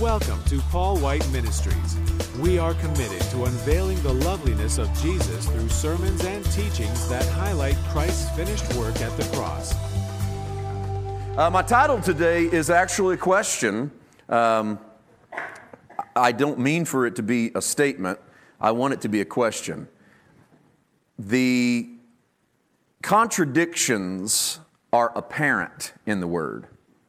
Welcome to Paul White Ministries. We are committed to unveiling the loveliness of Jesus through sermons and teachings that highlight Christ's finished work at the cross. My title today is actually a question. I don't mean for it to be a statement. I want it to be a question. The contradictions are apparent in the Word.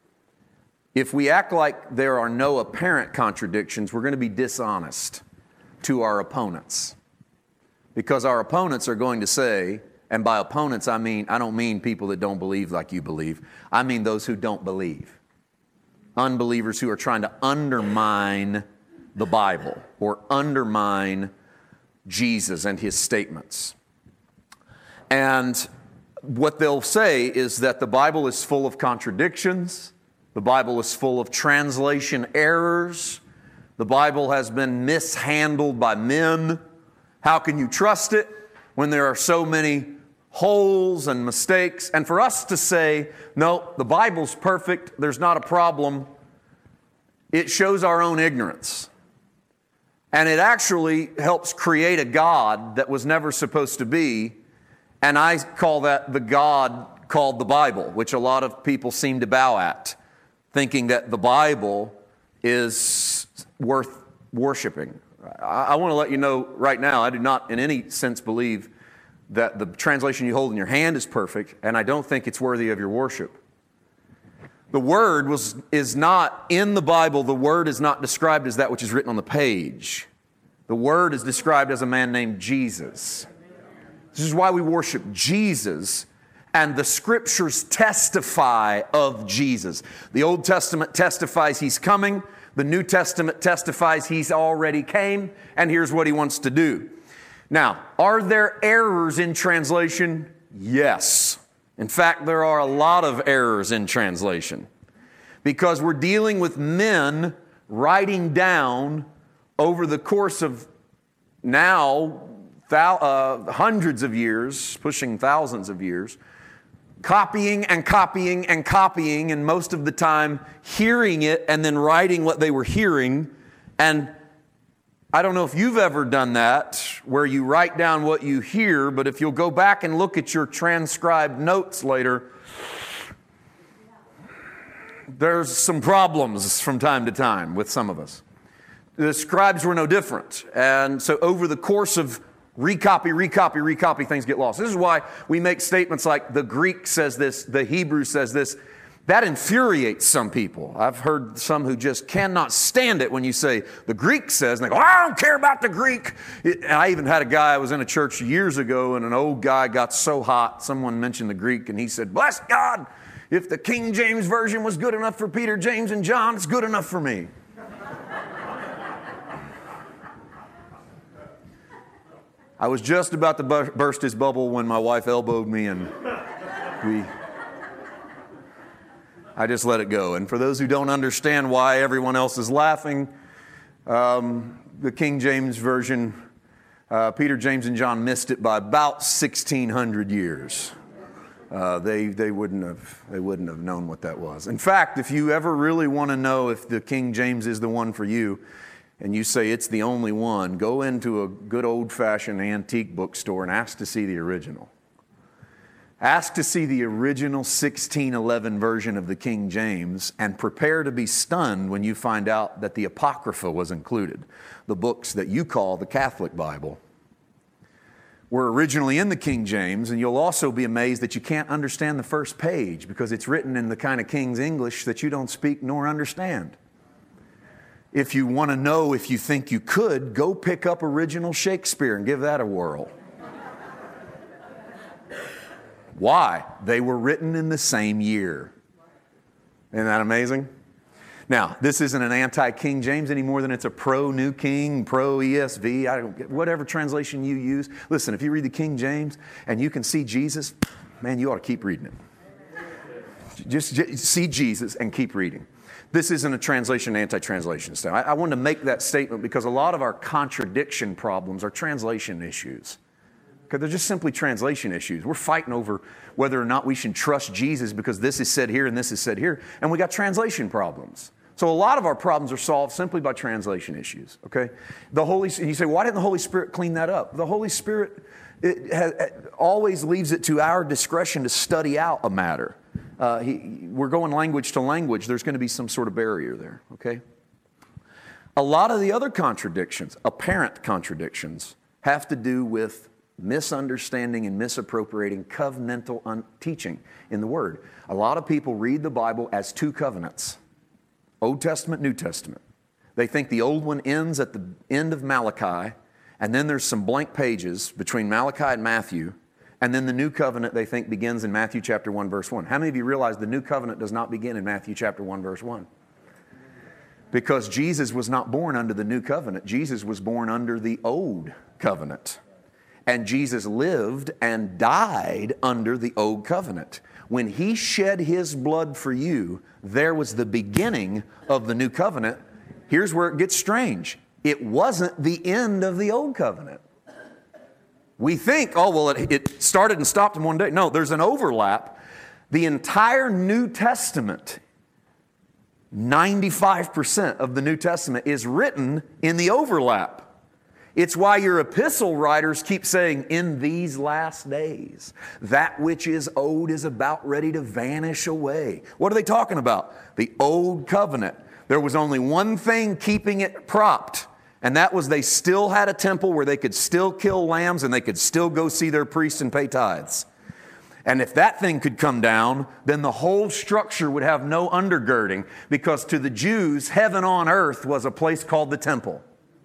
If we act like there are no apparent contradictions, we're going to be dishonest to our opponents. Because our opponents are going to say, and by opponents I don't mean people that don't believe like you believe. I mean those who don't believe. Unbelievers who are trying to undermine the Bible or undermine Jesus and His statements. And what they'll say is that the Bible is full of contradictions. The Bible is full of translation errors. The Bible has been mishandled by men. How can you trust it when there are so many holes and mistakes? And for us to say, no, the Bible's perfect, there's not a problem, it shows our own ignorance. And it actually helps create a God that was never supposed to be. And I call that the God called the Bible, which a lot of people seem to bow at, thinking that the Bible is worth worshiping. I want to let you know right now, I do not in any sense believe that the translation you hold in your hand is perfect, and I don't think it's worthy of your worship. The Word is not in the Bible, the Word is not described as that which is written on the page. The Word is described as a man named Jesus. This is why we worship Jesus. And the Scriptures testify of Jesus. The Old Testament testifies He's coming. The New Testament testifies He's already came. And here's what He wants to do. Now, are there errors in translation? Yes. In fact, there are a lot of errors in translation. Because we're dealing with men writing down over the course of now hundreds of years, pushing thousands of years, copying and copying and copying, and most of the time hearing it and then writing what they were hearing. And I don't know if you've ever done that, where you write down what you hear, but if you'll go back and look at your transcribed notes later, there's some problems from time to time with some of us. The scribes were no different. And so over the course of recopy, things get lost. This is why we make statements like the Greek says this, the Hebrew says this. That infuriates some people. I've heard some who just cannot stand it when you say the Greek says, and they go, I don't care about the Greek. And I even had a guy, I was in a church years ago, and an old guy got so hot, someone mentioned the Greek, and he said, bless God, if the King James Version was good enough for Peter, James, and John, it's good enough for me. I was just about to burst his bubble when my wife elbowed me, and I just let it go. And for those who don't understand why everyone else is laughing, the King James Version, Peter, James, and John missed it by about 1,600 years. They wouldn't have known what that was. In fact, if you ever really want to know if the King James is the one for you, and you say it's the only one, go into a good old-fashioned antique bookstore and ask to see the original. Ask to see the original 1611 version of the King James, and prepare to be stunned when you find out that the Apocrypha was included. The books that you call the Catholic Bible were originally in the King James, and you'll also be amazed that you can't understand the first page because it's written in the kind of King's English that you don't speak nor understand. If you want to know if you think you could, go pick up original Shakespeare and give that a whirl. Why? They were written in the same year. Isn't that amazing? Now, this isn't an anti-King James any more than it's a pro-New King, pro-ESV, whatever translation you use. Listen, if you read the King James and you can see Jesus, man, you ought to keep reading it. Just see Jesus and keep reading. This isn't a translation, anti-translation stuff. I wanted to make that statement because a lot of our contradiction problems are translation issues. Because they're just simply translation issues. We're fighting over whether or not we should trust Jesus because this is said here and this is said here. And we got translation problems. So a lot of our problems are solved simply by translation issues, okay? And you say, why didn't the Holy Spirit clean that up? The Holy Spirit always leaves it to our discretion to study out a matter. We're going language to language. There's going to be some sort of barrier there, okay? A lot of the other contradictions, apparent contradictions, have to do with misunderstanding and misappropriating covenantal teaching in the Word. A lot of people read the Bible as two covenants. Old Testament, New Testament. They think the old one ends at the end of Malachi, and then there's some blank pages between Malachi and Matthew, and then the new covenant they think begins in Matthew chapter 1, verse 1. How many of you realize the new covenant does not begin in Matthew chapter 1, verse 1? Because Jesus was not born under the new covenant. Jesus was born under the old covenant. And Jesus lived and died under the old covenant. When He shed His blood for you, there was the beginning of the new covenant. Here's where it gets strange. It wasn't the end of the old covenant. We think, oh, well, it started and stopped in one day. No, there's an overlap. The entire New Testament, 95% of the New Testament is written in the overlap. It's why your epistle writers keep saying, in these last days, that which is old is about ready to vanish away. What are they talking about? The old covenant. There was only one thing keeping it propped, and that was they still had a temple where they could still kill lambs and they could still go see their priests and pay tithes. And if that thing could come down, then the whole structure would have no undergirding, because to the Jews, heaven on earth was a place called the temple.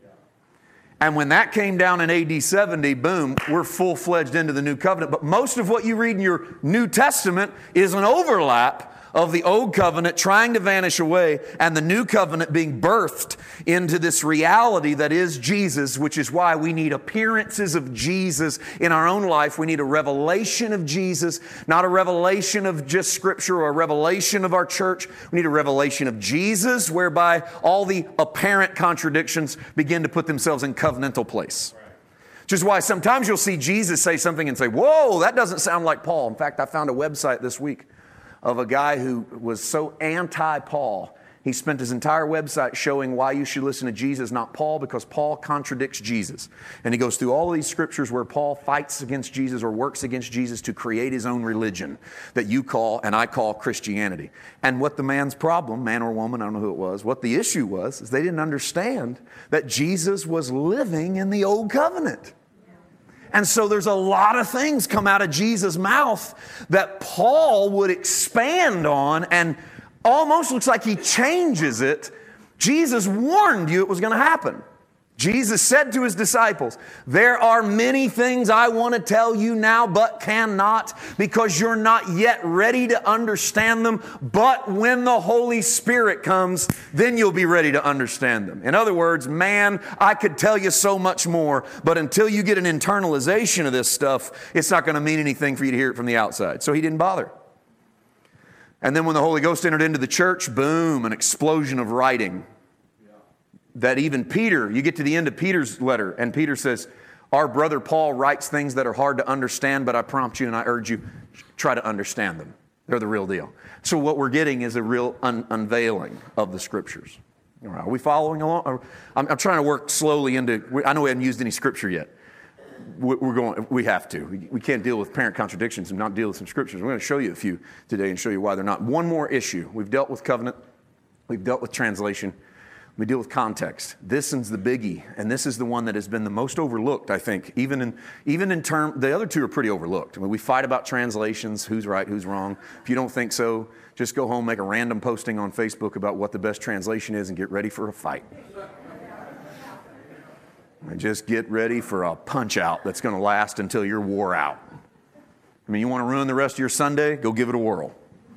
And when that came down in AD 70, boom, we're full-fledged into the new covenant. But most of what you read in your New Testament is an overlap of the old covenant trying to vanish away and the new covenant being birthed into this reality that is Jesus, which is why we need appearances of Jesus in our own life. We need a revelation of Jesus, not a revelation of just Scripture or a revelation of our church. We need a revelation of Jesus, whereby all the apparent contradictions begin to put themselves in covenantal place. Which is why sometimes you'll see Jesus say something and say, whoa, that doesn't sound like Paul. In fact, I found a website this week of a guy who was so anti-Paul. He spent his entire website showing why you should listen to Jesus, not Paul, because Paul contradicts Jesus. And he goes through all of these scriptures where Paul fights against Jesus or works against Jesus to create his own religion that you call and I call Christianity. And what the man's problem, man or woman, I don't know who it was, what the issue was, is they didn't understand that Jesus was living in the old covenant. And so there's a lot of things come out of Jesus' mouth that Paul would expand on, and almost looks like he changes it. Jesus warned you it was going to happen. Jesus said to his disciples, there are many things I want to tell you now, but cannot, because you're not yet ready to understand them. But when the Holy Spirit comes, then you'll be ready to understand them. In other words, man, I could tell you so much more, but until you get an internalization of this stuff, it's not going to mean anything for you to hear it from the outside. So he didn't bother. And then when the Holy Ghost entered into the church, boom, an explosion of writing. That even Peter, you get to the end of Peter's letter, and Peter says, our brother Paul writes things that are hard to understand, but I prompt you and I urge you, try to understand them. They're the real deal. So what we're getting is a real unveiling of the Scriptures. Are we following along? I'm trying to work slowly into, I know we haven't used any Scripture yet. We have to. We can't deal with apparent contradictions and not deal with some Scriptures. We're going to show you a few today and show you why they're not. One more issue. We've dealt with covenant. We've dealt with translation. We deal with context. This one's the biggie, and this is the one that has been the most overlooked, I think. Even in term, the other two are pretty overlooked. I mean, we fight about translations, who's right, who's wrong. If you don't think so, just go home, make a random posting on Facebook about what the best translation is, and get ready for a fight. And just get ready for a punch out that's going to last until you're wore out. I mean, you want to ruin the rest of your Sunday? Go give it a whirl.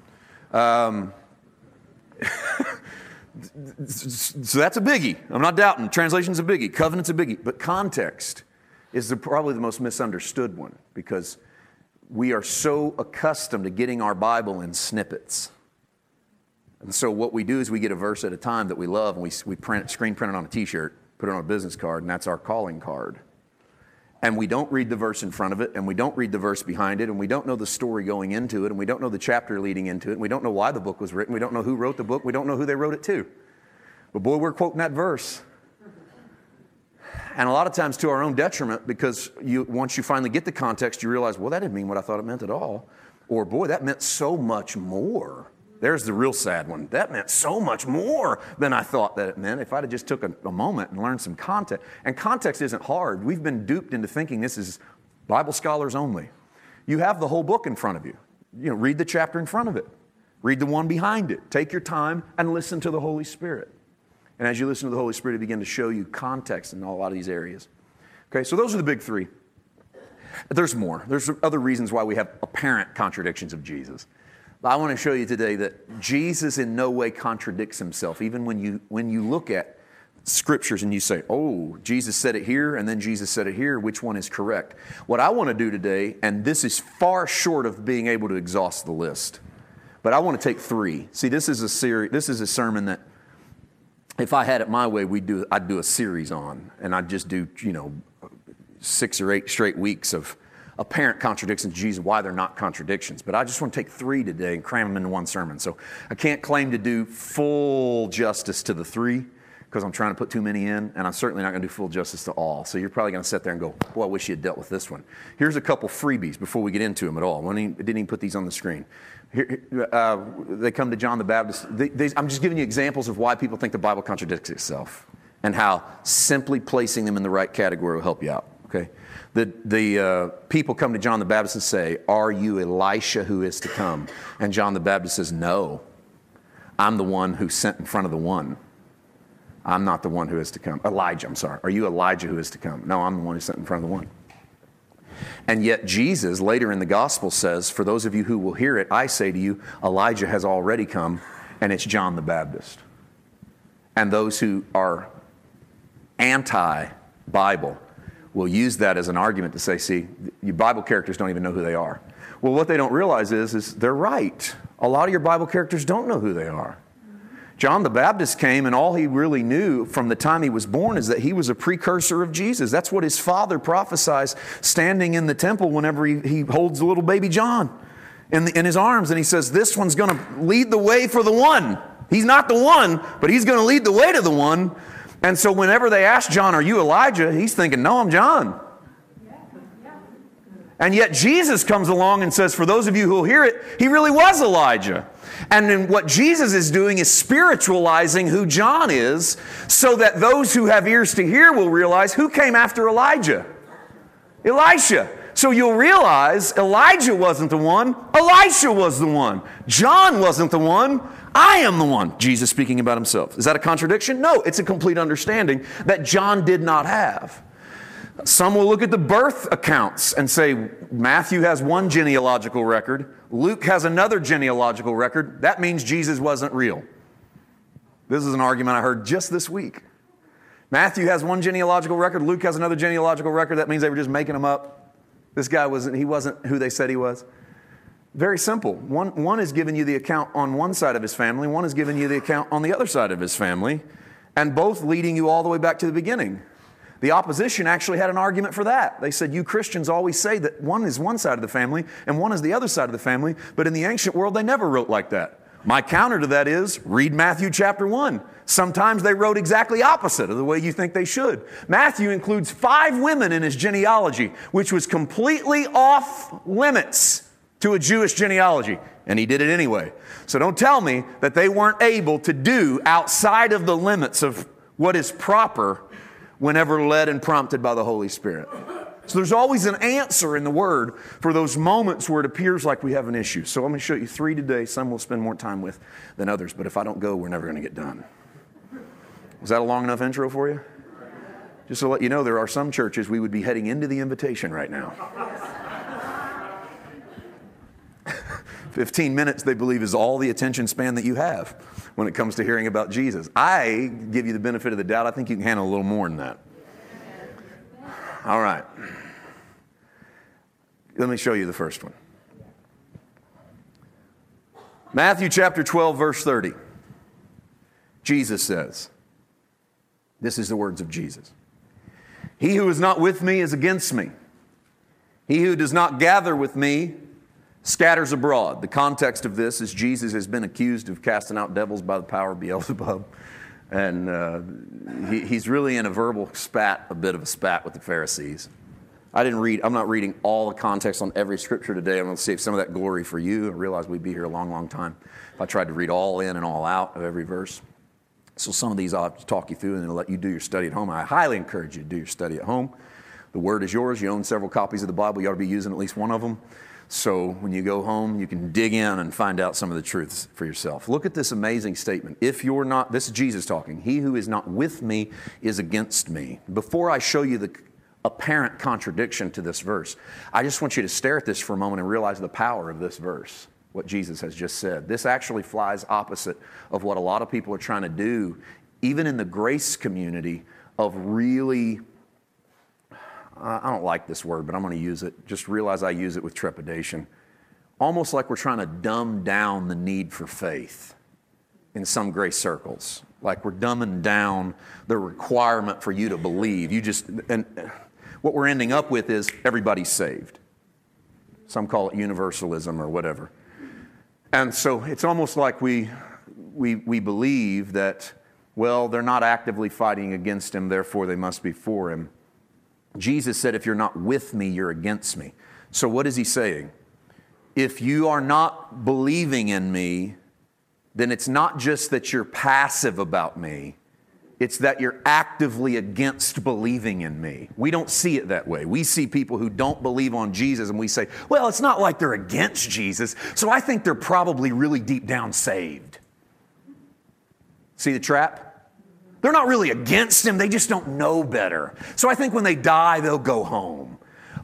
So that's a biggie. I'm not doubting. Translation's a biggie. Covenant's a biggie. But context is probably the most misunderstood one, because we are so accustomed to getting our Bible in snippets. And so what we do is we get a verse at a time that we love, and we screen print it on a t-shirt, put it on a business card, and that's our calling card. And we don't read the verse in front of it, and we don't read the verse behind it, and we don't know the story going into it, and we don't know the chapter leading into it, and we don't know why the book was written. We don't know who wrote the book. We don't know who they wrote it to. But boy, we're quoting that verse. And a lot of times to our own detriment, because once you finally get the context, you realize, well, that didn't mean what I thought it meant at all. Or, boy, that meant so much more. There's the real sad one. That meant so much more than I thought that it meant. If I'd have just took a moment and learned some context. And context isn't hard. We've been duped into thinking this is Bible scholars only. You have the whole book in front of you. Read the chapter in front of it. Read the one behind it. Take your time and listen to the Holy Spirit. And as you listen to the Holy Spirit, it begin to show you context in a lot of these areas. Okay, so those are the big three. There's more. There's other reasons why we have apparent contradictions of Jesus. But I want to show you today that Jesus in no way contradicts himself. Even when you look at scriptures and you say, oh, Jesus said it here and then Jesus said it here, which one is correct? What I want to do today, and this is far short of being able to exhaust the list, but I want to take three. See, this is a sermon that if I had it my way, I'd do a series on, and I'd just do, 6 or 8 straight weeks of apparent contradictions of Jesus, why they're not contradictions. But I just want to take 3 today and cram them into one sermon. So I can't claim to do full justice to the 3 because I'm trying to put too many in, and I'm certainly not going to do full justice to all. So you're probably going to sit there and go, boy, I wish you had dealt with this one. Here's a couple freebies before we get into them at all. I didn't even put these on the screen. They come to John the Baptist. I'm just giving you examples of why people think the Bible contradicts itself and how simply placing them in the right category will help you out. Okay, the people come to John the Baptist and say, are you Elisha who is to come? And John the Baptist says, no, I'm the one who's sent in front of the one. I'm not the one who is to come. Elijah, I'm sorry. Are you Elijah who is to come? No, I'm the one who's sent in front of the one. And yet Jesus, later in the gospel, says, for those of you who will hear it, I say to you, Elijah has already come, and it's John the Baptist. And those who are anti-Bible will use that as an argument to say, see, your Bible characters don't even know who they are. Well, what they don't realize is they're right. A lot of your Bible characters don't know who they are. John the Baptist came, and all he really knew from the time he was born is that he was a precursor of Jesus. That's what his father prophesies standing in the temple whenever he holds the little baby John in his arms. And he says, this one's going to lead the way for the one. He's not the one, but he's going to lead the way to the one. And so whenever they ask John, are you Elijah? He's thinking, no, I'm John. And yet Jesus comes along and says, for those of you who will hear it, he really was Elijah. And then what Jesus is doing is spiritualizing who John is so that those who have ears to hear will realize who came after Elijah? Elisha. So you'll realize Elijah wasn't the one, Elisha was the one. John wasn't the one, I am the one. Jesus speaking about himself. Is that a contradiction? No, it's a complete understanding that John did not have. Some will look at the birth accounts and say, Matthew has one genealogical record, Luke has another genealogical record. That means Jesus wasn't real. This is an argument I heard just this week. Matthew has one genealogical record, Luke has another genealogical record. That means they were just making them up. This guy wasn't who they said he was. Very simple. One is giving you the account on one side of his family, one is giving you the account on the other side of his family, and both leading you all the way back to the beginning. The opposition actually had an argument for that. They said, you Christians always say that one is one side of the family and one is the other side of the family, but in the ancient world, they never wrote like that. My counter to that is, read Matthew chapter 1. Sometimes they wrote exactly opposite of the way you think they should. Matthew includes 5 women in his genealogy, which was completely off limits to a Jewish genealogy, and he did it anyway. So don't tell me that they weren't able to do outside of the limits of what is proper whenever led and prompted by the Holy Spirit. So there's always an answer in the Word for those moments where it appears like we have an issue. So I'm going to show you 3 today. Some we'll spend more time with than others, but if I don't go, we're never going to get done. Was that a long enough intro for you? Just to let you know, there are some churches we would be heading into the invitation right now. 15 minutes, they believe, is all the attention span that you have when it comes to hearing about Jesus. I give you the benefit of the doubt. I think you can handle a little more than that. All right. Let me show you the first one. Matthew chapter 12, verse 30. Jesus says, this is the words of Jesus. He who is not with me is against me. He who does not gather with me scatters abroad. The context of this is Jesus has been accused of casting out devils by the power of Beelzebub. And he's really in a verbal spat, a bit of a spat with the Pharisees. I'm not reading all the context on every scripture today. I'm going to save some of that glory for you. I realize we'd be here a long, long time if I tried to read all in and all out of every verse. So some of these I'll have to talk you through and let you do your study at home. I highly encourage you to do your study at home. The Word is yours. You own several copies of the Bible. You ought to be using at least one of them. So when you go home, you can dig in and find out some of the truths for yourself. Look at this amazing statement. If you're not, this is Jesus talking, he who is not with me is against me. Before I show you the apparent contradiction to this verse, I just want you to stare at this for a moment and realize the power of this verse, what Jesus has just said. This actually flies opposite of what a lot of people are trying to do, even in the grace community, of really, I don't like this word, but I'm going to use it. Just realize I use it with trepidation. Almost like we're trying to dumb down the need for faith in some grace circles. Like we're dumbing down the requirement for you to believe. And what we're ending up with is everybody's saved. Some call it universalism or whatever. And so it's almost like we believe that, well, they're not actively fighting against him, therefore they must be for him. Jesus said, if you're not with me, you're against me. So what is he saying? If you are not believing in me, then it's not just that you're passive about me. It's that you're actively against believing in me. We don't see it that way. We see people who don't believe on Jesus and we say, well, it's not like they're against Jesus, so I think they're probably really deep down saved. See the trap? They're not really against him, they just don't know better. So I think when they die, they'll go home.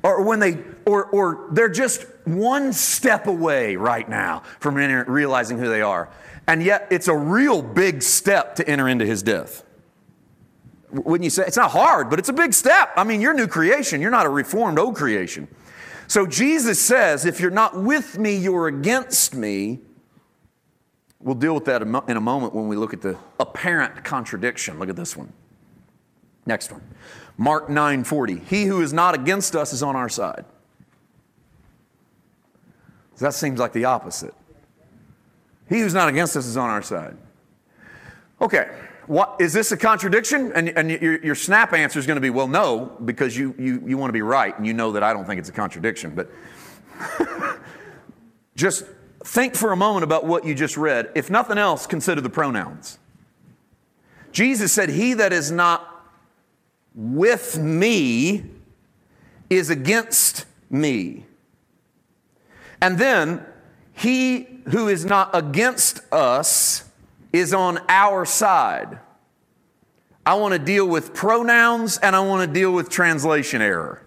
Or they're just one step away right now from realizing who they are. And yet it's a real big step to enter into his death. Wouldn't you say? It's not hard, but it's a big step. I mean, you're new creation. You're not a reformed old creation. So Jesus says, if you're not with me, you're against me. We'll deal with that in a moment when we look at the apparent contradiction. Look at this one. Next one. Mark 9:40. He who is not against us is on our side. That seems like the opposite. He who's not against us is on our side. Okay. What, is this a contradiction? And your snap answer is going to be, well, no, because you want to be right, and you know that I don't think it's a contradiction. But just think for a moment about what you just read. If nothing else, consider the pronouns. Jesus said, he that is not with me is against me. And then, he who is not against us is on our side. I want to deal with pronouns and I want to deal with translation error.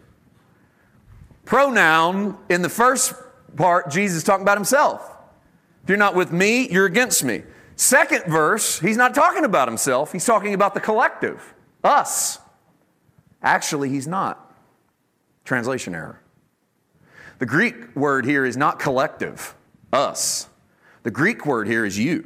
Pronoun, in the first part, Jesus is talking about himself. If you're not with me, you're against me. Second verse, he's not talking about himself. He's talking about the collective, us. Actually, he's not. Translation error. The Greek word here is not collective, us. The Greek word here is you.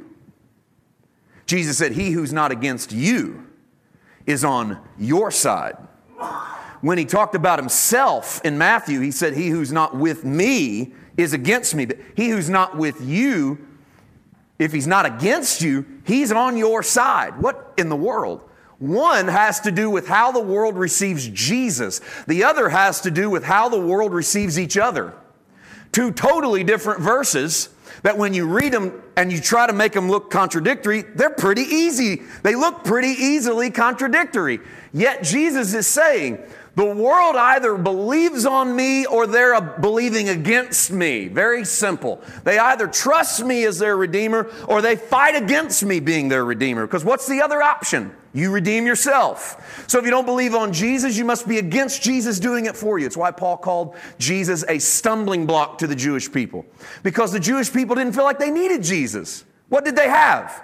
Jesus said, he who's not against you is on your side. When he talked about himself in Matthew, he said, he who's not with me is against me. But he who's not with you, if he's not against you, he's on your side. What in the world? One has to do with how the world receives Jesus. The other has to do with how the world receives each other. Two totally different verses that when you read them and you try to make them look contradictory, they're pretty easy. They look pretty easily contradictory. Yet Jesus is saying, the world either believes on me or they're believing against me. Very simple. They either trust me as their Redeemer or they fight against me being their Redeemer. Because what's the other option? You redeem yourself. So if you don't believe on Jesus, you must be against Jesus doing it for you. It's why Paul called Jesus a stumbling block to the Jewish people. Because the Jewish people didn't feel like they needed Jesus. What did they have?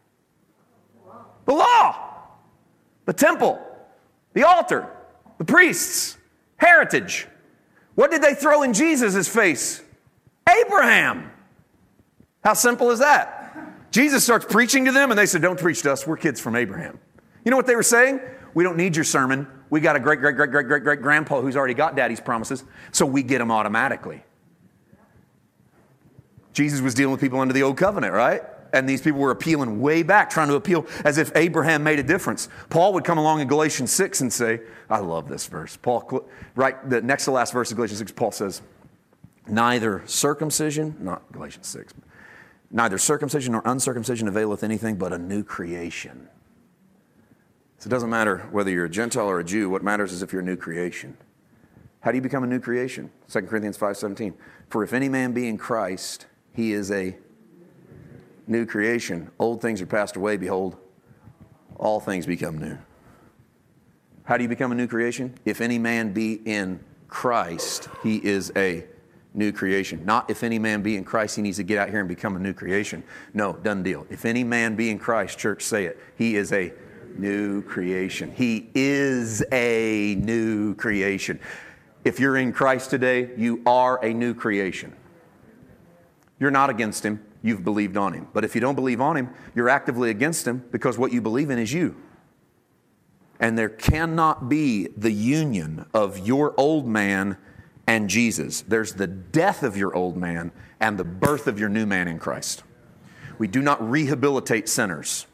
The law, the temple, the altar, the priests, heritage. What did they throw in Jesus' face? Abraham. How simple is that? Jesus starts preaching to them and they said, don't preach to us. We're kids from Abraham. You know what they were saying? We don't need your sermon. We got a great-great-great-great-great-grandpa who's already got daddy's promises, so we get them automatically. Jesus was dealing with people under the old covenant, right? And these people were appealing way back, trying to appeal as if Abraham made a difference. Paul would come along in Galatians 6 and say, I love this verse. Paul, right, the next to last verse of Galatians 6, Paul says, neither circumcision, not Galatians 6, neither circumcision nor uncircumcision availeth anything but a new creation. So it doesn't matter whether you're a Gentile or a Jew. What matters is if you're a new creation. How do you become a new creation? 2 Corinthians 5:17. For if any man be in Christ, he is a new creation. Old things are passed away. Behold, all things become new. How do you become a new creation? If any man be in Christ, he is a new creation. Not if any man be in Christ, he needs to get out here and become a new creation. No, done deal. If any man be in Christ, church, say it. He is a new creation. He is a new creation. If you're in Christ today, you are a new creation. You're not against him. You've believed on him. But if you don't believe on him, you're actively against him because what you believe in is you. And there cannot be the union of your old man and Jesus. There's the death of your old man and the birth of your new man in Christ. We do not rehabilitate sinners.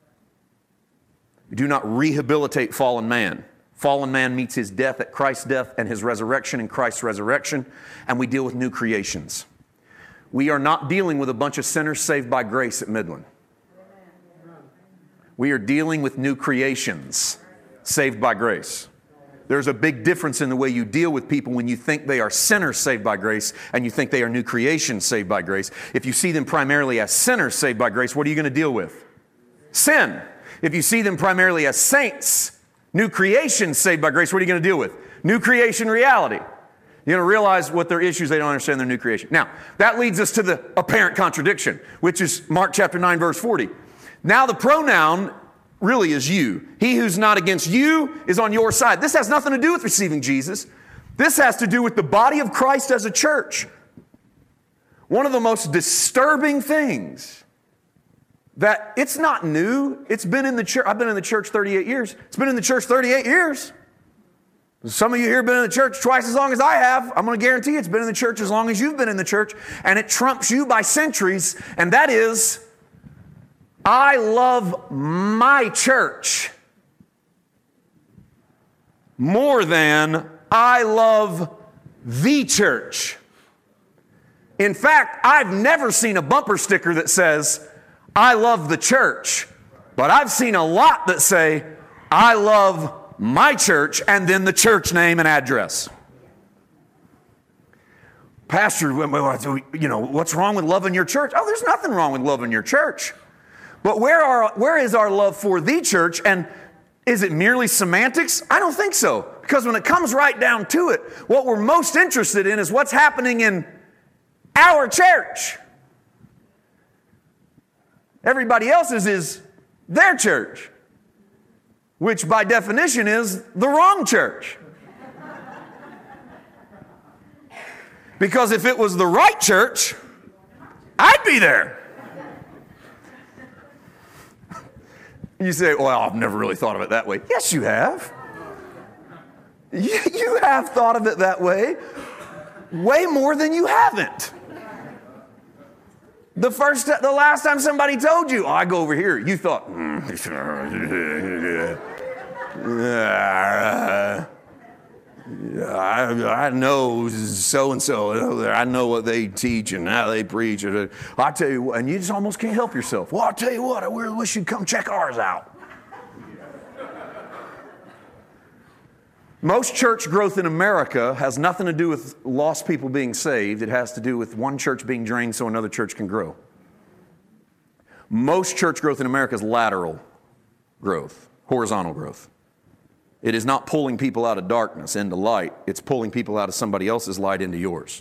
We do not rehabilitate fallen man. Fallen man meets his death at Christ's death and his resurrection in Christ's resurrection, and we deal with new creations. We are not dealing with a bunch of sinners saved by grace at Midland. We are dealing with new creations saved by grace. There's a big difference in the way you deal with people when you think they are sinners saved by grace and you think they are new creations saved by grace. If you see them primarily as sinners saved by grace, what are you going to deal with? Sin. If you see them primarily as saints, new creation saved by grace, what are you going to deal with? New creation reality. You're going to realize what their issues, they don't understand their new creation. Now, that leads us to the apparent contradiction, which is Mark chapter 9, verse 40. Now the pronoun really is you. He who's not against you is on your side. This has nothing to do with receiving Jesus. This has to do with the body of Christ as a church. One of the most disturbing things that it's not new. It's been in the church. I've been in the church 38 years. It's been in the church 38 years. Some of you here have been in the church twice as long as I have. I'm going to guarantee it's been in the church as long as you've been in the church. And it trumps you by centuries. And that is, I love my church more than I love the church. In fact, I've never seen a bumper sticker that says, I love the church, but I've seen a lot that say, I love my church, and then the church name and address. Pastor, what's wrong with loving your church? Oh, there's nothing wrong with loving your church. But where is our love for the church, and is it merely semantics? I don't think so, because when it comes right down to it, what we're most interested in is what's happening in our church. Everybody else's is their church, which by definition is the wrong church. Because if it was the right church, I'd be there. You say, well, I've never really thought of it that way. Yes, you have. You have thought of it that way way more than you haven't. The last time somebody told you, I go over here, you thought, I know so-and-so, I know what they teach and how they preach. I tell you what, and you just almost can't help yourself. Well, I'll tell you what, I really wish you'd come check ours out. Most church growth in America has nothing to do with lost people being saved. It has to do with one church being drained so another church can grow. Most church growth in America is lateral growth, horizontal growth. It is not pulling people out of darkness into light. It's pulling people out of somebody else's light into yours.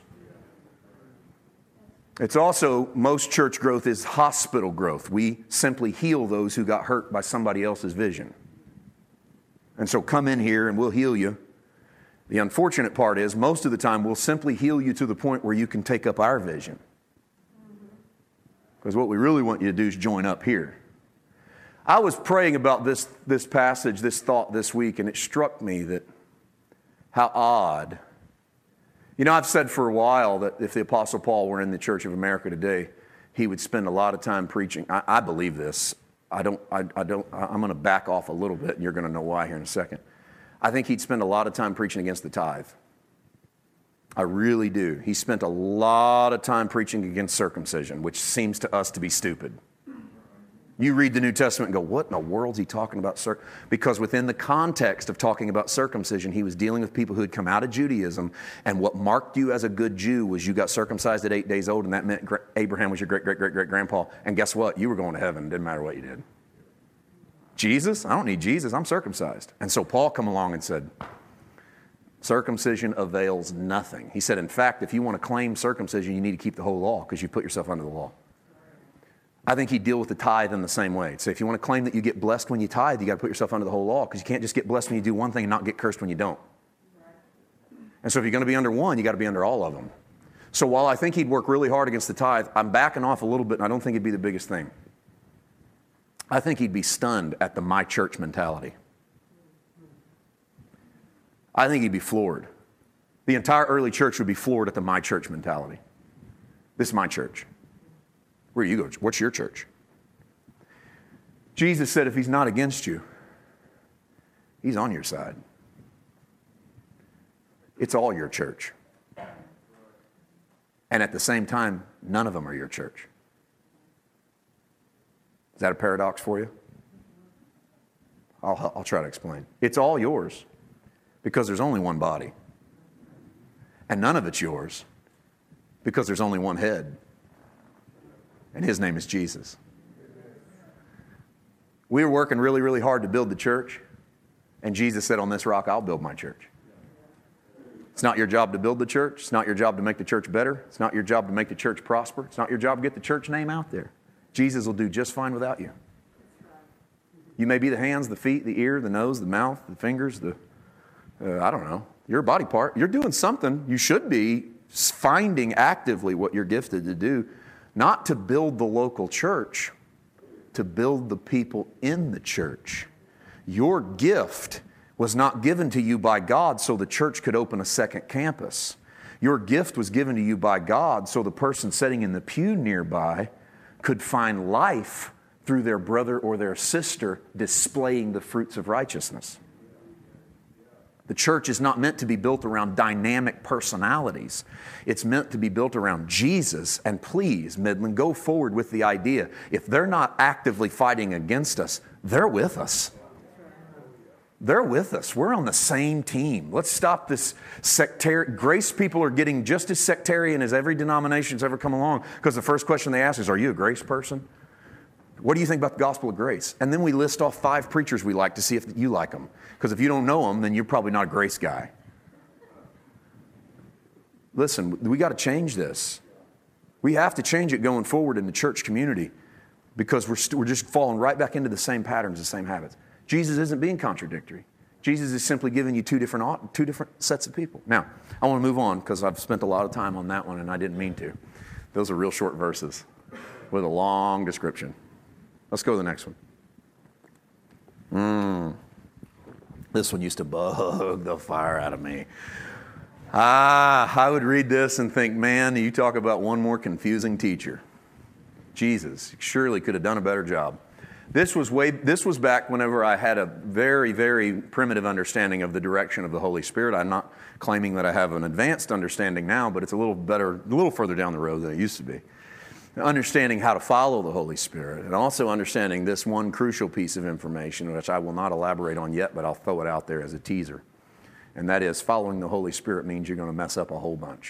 It's also, most church growth is hospital growth. We simply heal those who got hurt by somebody else's vision. And so come in here and we'll heal you. The unfortunate part is most of the time we'll simply heal you to the point where you can take up our vision. Because what we really want you to do is join up here. I was praying about this passage, this thought this week, and it struck me that how odd. You know, I've said for a while that if the Apostle Paul were in the Church of America today, he would spend a lot of time preaching. I believe this. I'm going to back off a little bit, and you're going to know why here in a second. I think he'd spend a lot of time preaching against the tithe. I really do. He spent a lot of time preaching against circumcision, which seems to us to be stupid. You read the New Testament and go, what in the world is he talking about? Because within the context of talking about circumcision, he was dealing with people who had come out of Judaism, and what marked you as a good Jew was you got circumcised at 8 days old, and that meant Abraham was your great-great-great-great-grandpa. And guess what? You were going to heaven. It didn't matter what you did. Jesus? I don't need Jesus. I'm circumcised. And so Paul come along and said, circumcision avails nothing. He said, in fact, if you want to claim circumcision, you need to keep the whole law because you put yourself under the law. I think he'd deal with the tithe in the same way. So if you want to claim that you get blessed when you tithe, you got to put yourself under the whole law because you can't just get blessed when you do one thing and not get cursed when you don't. And so if you're going to be under one, you got to be under all of them. So while I think he'd work really hard against the tithe, I'm backing off a little bit, and I don't think it'd be the biggest thing. I think he'd be stunned at the my church mentality. I think he'd be floored. The entire early church would be floored at the my church mentality. This is my church. Where do you go? What's your church? Jesus said if he's not against you, he's on your side. It's all your church. And at the same time, none of them are your church. Is that a paradox for you? I'll try to explain. It's all yours because there's only one body. And none of it's yours because there's only one head. And his name is Jesus. We were working really, really hard to build the church. And Jesus said, on this rock, I'll build my church. It's not your job to build the church. It's not your job to make the church better. It's not your job to make the church prosper. It's not your job to get the church name out there. Jesus will do just fine without you. You may be the hands, the feet, the ear, the nose, the mouth, the fingers, I don't know. You're a body part. You're doing something. You should be finding actively what you're gifted to do. Not to build the local church, to build the people in the church. Your gift was not given to you by God so the church could open a second campus. Your gift was given to you by God so the person sitting in the pew nearby could find life through their brother or their sister displaying the fruits of righteousness. The church is not meant to be built around dynamic personalities. It's meant to be built around Jesus. And please, Midland, go forward with the idea. If they're not actively fighting against us, they're with us. They're with us. We're on the same team. Let's stop this sectarian. Grace people are getting just as sectarian as every denomination's ever come along because the first question they ask is, are you a grace person? What do you think about the gospel of grace? And then we list off 5 preachers we like to see if you like them. Because if you don't know them, then you're probably not a grace guy. Listen, we got to change this. We have to change it going forward in the church community because we're just falling right back into the same patterns, the same habits. Jesus isn't being contradictory. Jesus is simply giving you two different sets of people. Now, I want to move on because I've spent a lot of time on that one and I didn't mean to. Those are real short verses with a long description. Let's go to the next one. This one used to bug the fire out of me. I would read this and think, man, you talk about one more confusing teacher. Jesus surely could have done a better job. This was back whenever I had a very, very primitive understanding of the direction of the Holy Spirit. I'm not claiming that I have an advanced understanding now, but it's a little better, a little further down the road than it used to be. Understanding how to follow the Holy Spirit and also understanding this one crucial piece of information, which I will not elaborate on yet, but I'll throw it out there as a teaser. And that is following the Holy Spirit means you're going to mess up a whole bunch.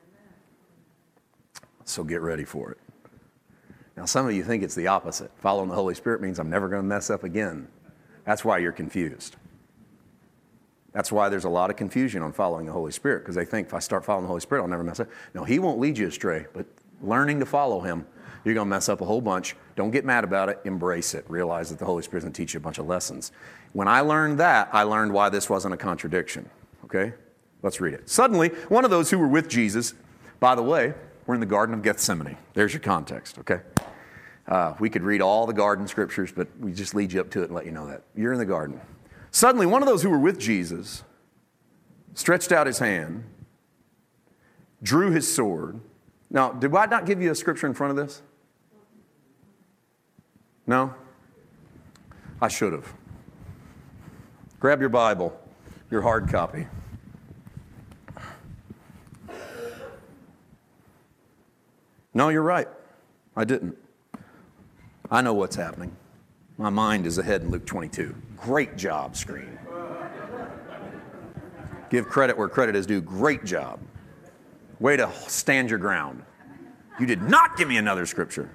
So get ready for it. Now, some of you think it's the opposite. Following the Holy Spirit means I'm never going to mess up again. That's why you're confused. That's why there's a lot of confusion on following the Holy Spirit, because they think if I start following the Holy Spirit, I'll never mess up. No, He won't lead you astray, but learning to follow Him, you're going to mess up a whole bunch. Don't get mad about it. Embrace it. Realize that the Holy Spirit's going to teach you a bunch of lessons. When I learned that, I learned why this wasn't a contradiction. Okay? Let's read it. Suddenly, one of those who were with Jesus, by the way, we're in the Garden of Gethsemane. There's your context, okay? We could read all the garden scriptures, but we just lead you up to it and let you know that. You're in the garden. Suddenly, one of those who were with Jesus stretched out his hand, drew his sword. Now, did I not give you a scripture in front of this? No? I should have. Grab your Bible, your hard copy. No, you're right. I didn't. I know what's happening. My mind is ahead in Luke 22. Great job, screen. Give credit where credit is due. Great job. Way to stand your ground. You did not give me another scripture.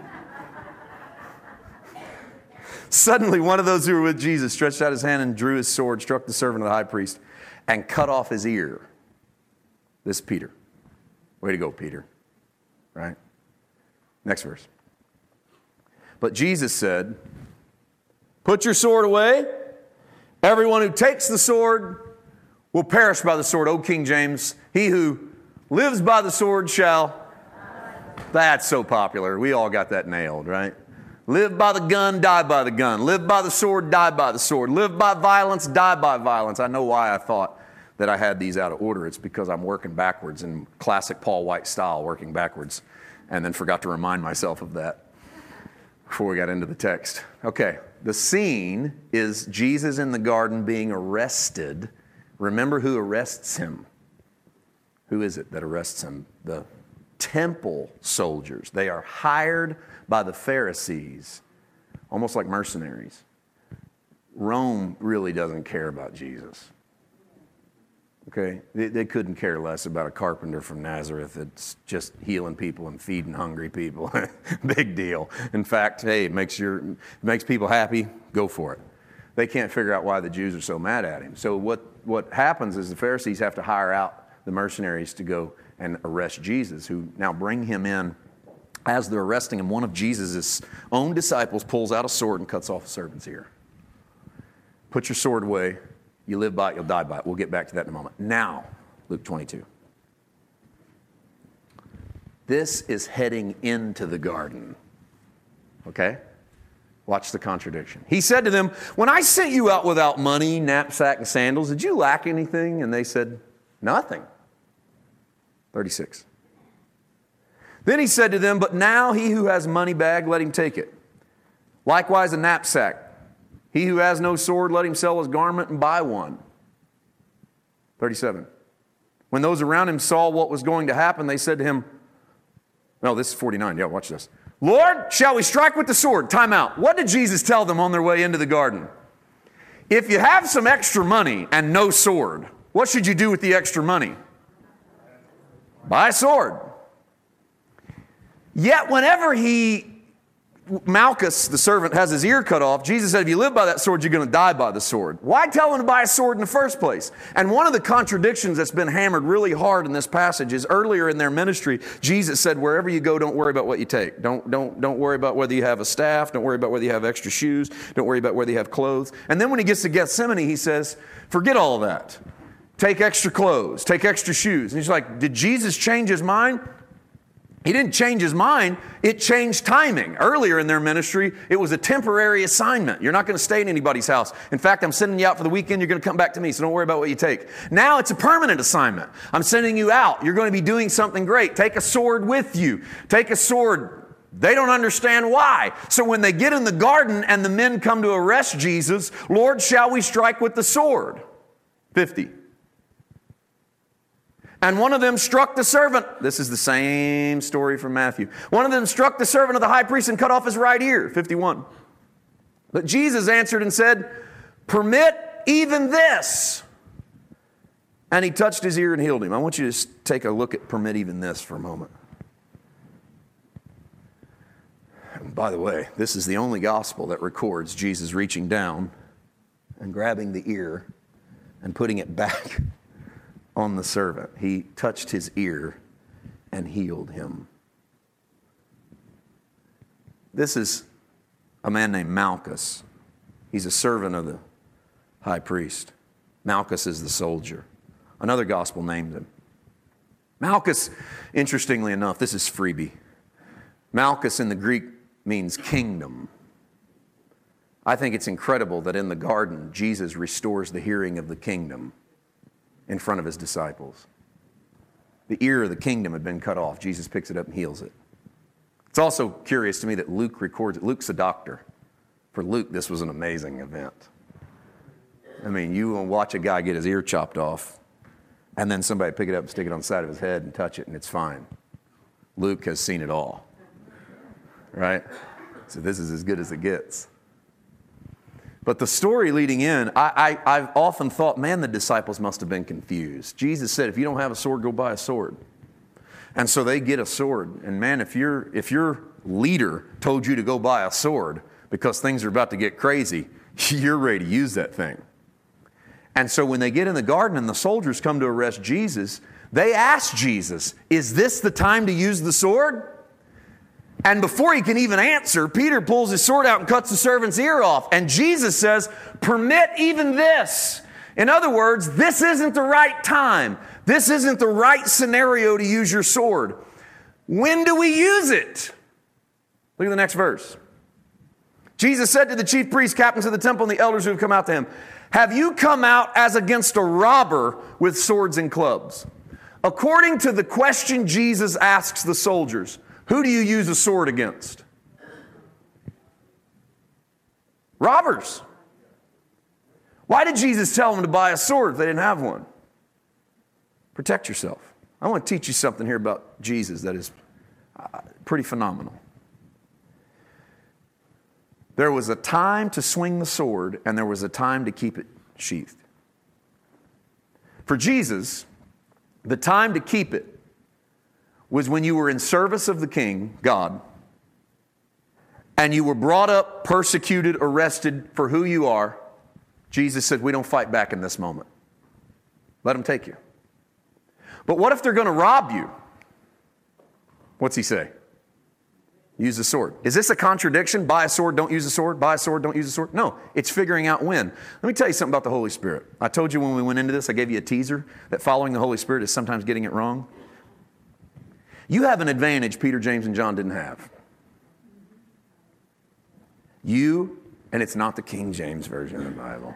Suddenly, one of those who were with Jesus stretched out his hand and drew his sword, struck the servant of the high priest, and cut off his ear. This is Peter. Way to go, Peter. Right? Next verse. But Jesus said, "Put your sword away. Everyone who takes the sword will perish by the sword." O King James, he who lives by the sword shall. That's so popular. We all got that nailed, right? Live by the gun, die by the gun. Live by the sword, die by the sword. Live by violence, die by violence. I know why I thought that I had these out of order. It's because I'm working backwards in classic Paul White style, working backwards, and then forgot to remind myself of that before we got into the text. Okay, the scene is Jesus in the garden being arrested. Remember who arrests him. Who is it that arrests him? The temple soldiers. They are hired by the Pharisees, almost like mercenaries. Rome really doesn't care about Jesus. Okay? They couldn't care less about a carpenter from Nazareth that's just healing people and feeding hungry people. Big deal. In fact, hey, it makes people happy, go for it. They can't figure out why the Jews are so mad at him. So what happens is the Pharisees have to hire out the mercenaries to go and arrest Jesus, who now bring him in. As they're arresting him, one of Jesus' own disciples pulls out a sword and cuts off a servant's ear. Put your sword away. You live by it, you'll die by it. We'll get back to that in a moment. Now, Luke 22. This is heading into the garden. Okay? Watch the contradiction. He said to them, "When I sent you out without money, knapsack, and sandals, did you lack anything?" And they said, "Nothing." 36. Then he said to them, "But now he who has a money bag, let him take it. Likewise a knapsack. He who has no sword, let him sell his garment and buy one." 37. When those around him saw what was going to happen, they said to him, no, this is 49. Yeah, watch this. "Lord, shall we strike with the sword?" Time out. What did Jesus tell them on their way into the garden? If you have some extra money and no sword, what should you do with the extra money? Buy a sword. Yet whenever Malchus, the servant, has his ear cut off, Jesus said, if you live by that sword, you're going to die by the sword. Why tell him to buy a sword in the first place? And one of the contradictions that's been hammered really hard in this passage is earlier in their ministry, Jesus said, wherever you go, don't worry about what you take. Don't worry about whether you have a staff. Don't worry about whether you have extra shoes. Don't worry about whether you have clothes. And then when he gets to Gethsemane, he says, forget all of that. Take extra clothes. Take extra shoes. And he's like, did Jesus change his mind? He didn't change his mind. It changed timing. Earlier in their ministry, it was a temporary assignment. You're not going to stay in anybody's house. In fact, I'm sending you out for the weekend. You're going to come back to me, so don't worry about what you take. Now it's a permanent assignment. I'm sending you out. You're going to be doing something great. Take a sword with you. Take a sword. They don't understand why. So when they get in the garden and the men come to arrest Jesus, Lord, shall we strike with the sword? 50. And one of them struck the servant. This is the same story from Matthew. One of them struck the servant of the high priest and cut off his right ear. 51. But Jesus answered and said, permit even this. And he touched his ear and healed him. I want you to just take a look at permit even this for a moment. And by the way, this is the only gospel that records Jesus reaching down and grabbing the ear and putting it back on the servant. He touched his ear and healed him. This is a man named Malchus. He's a servant of the high priest. Malchus is the soldier. Another gospel named him. Malchus, interestingly enough, this is freebie. Malchus in the Greek means kingdom. I think it's incredible that in the garden, Jesus restores the hearing of the kingdom in front of his disciples. The ear of the kingdom had been cut off. Jesus picks it up and heals it. It's also curious to me that Luke records it. Luke's a doctor. For Luke, this was an amazing event. I mean, you will watch a guy get his ear chopped off, and then somebody pick it up and stick it on the side of his head and touch it, and it's fine. Luke has seen it all. Right? So this is as good as it gets. But the story leading in, I've often thought, man, the disciples must have been confused. Jesus said, if you don't have a sword, go buy a sword. And so they get a sword. And man, if your leader told you to go buy a sword because things are about to get crazy, you're ready to use that thing. And so when they get in the garden and the soldiers come to arrest Jesus, they ask Jesus, is this the time to use the sword? And before he can even answer, Peter pulls his sword out and cuts the servant's ear off. And Jesus says, permit even this. In other words, this isn't the right time. This isn't the right scenario to use your sword. When do we use it? Look at the next verse. Jesus said to the chief priests, captains of the temple, and the elders who have come out to him, have you come out as against a robber with swords and clubs? According to the question Jesus asks the soldiers, who do you use a sword against? Robbers. Why did Jesus tell them to buy a sword if they didn't have one? Protect yourself. I want to teach you something here about Jesus that is pretty phenomenal. There was a time to swing the sword, and there was a time to keep it sheathed. For Jesus, the time to keep it was when you were in service of the King, God, and you were brought up, persecuted, arrested for who you are. Jesus said, we don't fight back in this moment. Let them take you. But what if they're going to rob you? What's he say? Use the sword. Is this a contradiction? Buy a sword, don't use a sword. Buy a sword, don't use a sword. No, it's figuring out when. Let me tell you something about the Holy Spirit. I told you when we went into this, I gave you a teaser that following the Holy Spirit is sometimes getting it wrong. You have an advantage Peter, James, and John didn't have. You, and it's not the King James Version of the Bible.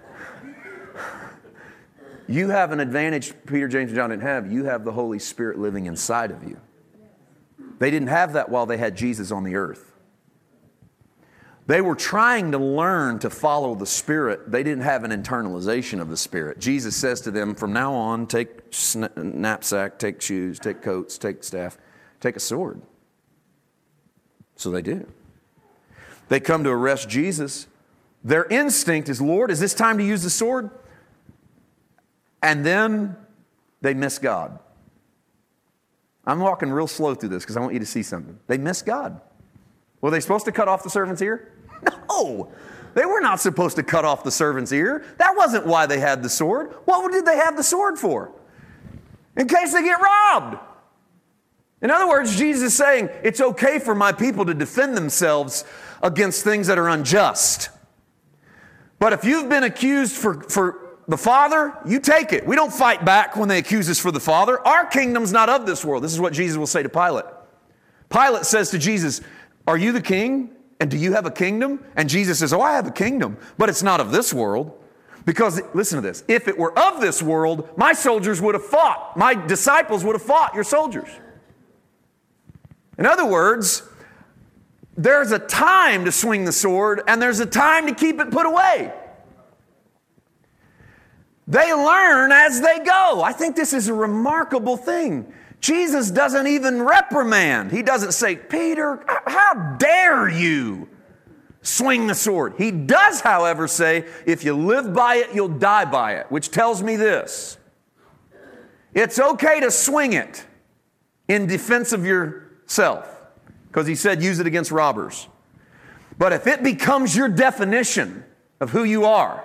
You have an advantage Peter, James, and John didn't have. You have the Holy Spirit living inside of you. They didn't have that while they had Jesus on the earth. They were trying to learn to follow the Spirit. They didn't have an internalization of the Spirit. Jesus says to them, from now on, take knapsack, take shoes, take coats, take staff, take a sword. So they do. They come to arrest Jesus. Their instinct is, Lord, is this time to use the sword? And then they miss God. I'm walking real slow through this because I want you to see something. They miss God. Were they supposed to cut off the servant's ear? No. They were not supposed to cut off the servant's ear. That wasn't why they had the sword. What did they have the sword for? In case they get robbed. In other words, Jesus is saying, it's okay for my people to defend themselves against things that are unjust. But if you've been accused for the Father, you take it. We don't fight back when they accuse us for the Father. Our kingdom's not of this world. This is what Jesus will say to Pilate. Pilate says to Jesus, are you the king? And do you have a kingdom? And Jesus says, oh, I have a kingdom, but it's not of this world. Because, listen to this, if it were of this world, my soldiers would have fought. My disciples would have fought your soldiers. In other words, there's a time to swing the sword, and there's a time to keep it put away. They learn as they go. I think this is a remarkable thing. Jesus doesn't even reprimand. He doesn't say, Peter, how dare you swing the sword? He does, however, say, if you live by it, you'll die by it, which tells me this. It's okay to swing it in defense of yourself, because he said use it against robbers. But if it becomes your definition of who you are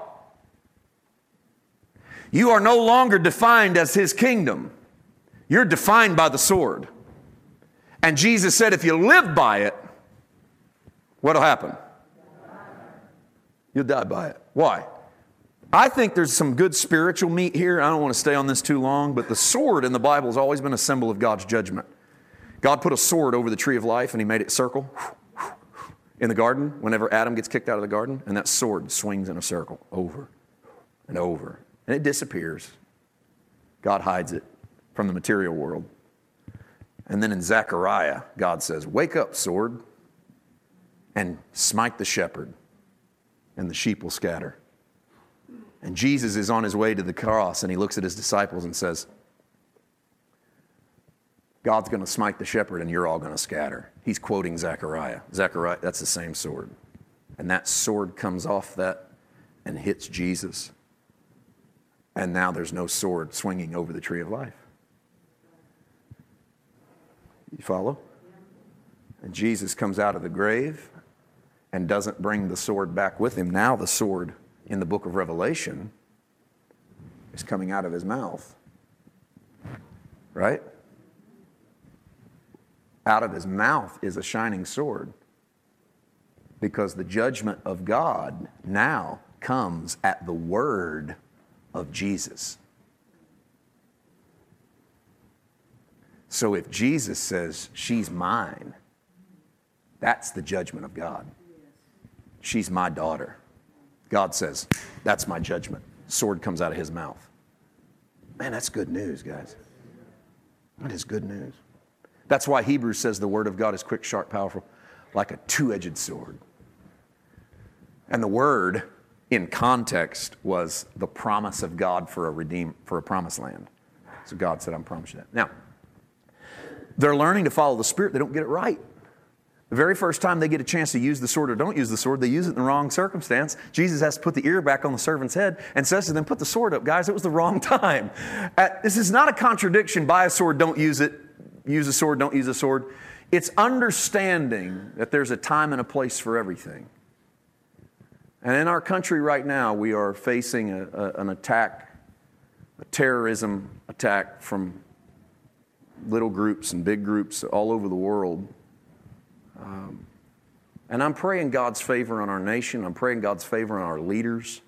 no longer defined as his kingdom. You're defined by the sword. And Jesus said, if you live by it, what'll happen? You'll die by it. Why? I think there's some good spiritual meat here. I don't want to stay on this too long, but the sword in the Bible has always been a symbol of God's judgment. God put a sword over the tree of life and he made it circle in the garden whenever Adam gets kicked out of the garden, and that sword swings in a circle over and over. And it disappears. God hides it from the material world. And then in Zechariah, God says, wake up, sword, and smite the shepherd, and the sheep will scatter. And Jesus is on his way to the cross, and he looks at his disciples and says, God's going to smite the shepherd, and you're all going to scatter. He's quoting Zechariah. Zechariah, that's the same sword. And that sword comes off that and hits Jesus. And now there's no sword swinging over the tree of life. You follow? And Jesus comes out of the grave and doesn't bring the sword back with him. Now the sword in the book of Revelation is coming out of his mouth. Right? Out of his mouth is a shining sword. Because the judgment of God now comes at the word of Jesus. So if Jesus says, she's mine, that's the judgment of God. She's my daughter. God says, that's my judgment. Sword comes out of his mouth. Man, that's good news, guys. That is good news. That's why Hebrews says the word of God is quick, sharp, powerful, like a two-edged sword. And the word, in context, was the promise of God for a promised land. So God said, I'm promising that. Now, they're learning to follow the Spirit. They don't get it right. The very first time they get a chance to use the sword or don't use the sword, they use it in the wrong circumstance. Jesus has to put the ear back on the servant's head and says to them, put the sword up, guys. It was the wrong time. This is not a contradiction. Buy a sword, don't use it. Use a sword, don't use a sword. It's understanding that there's a time and a place for everything. And in our country right now, we are facing an attack, a terrorism attack from little groups and big groups all over the world. And I'm praying God's favor on our nation. I'm praying God's favor on our leaders.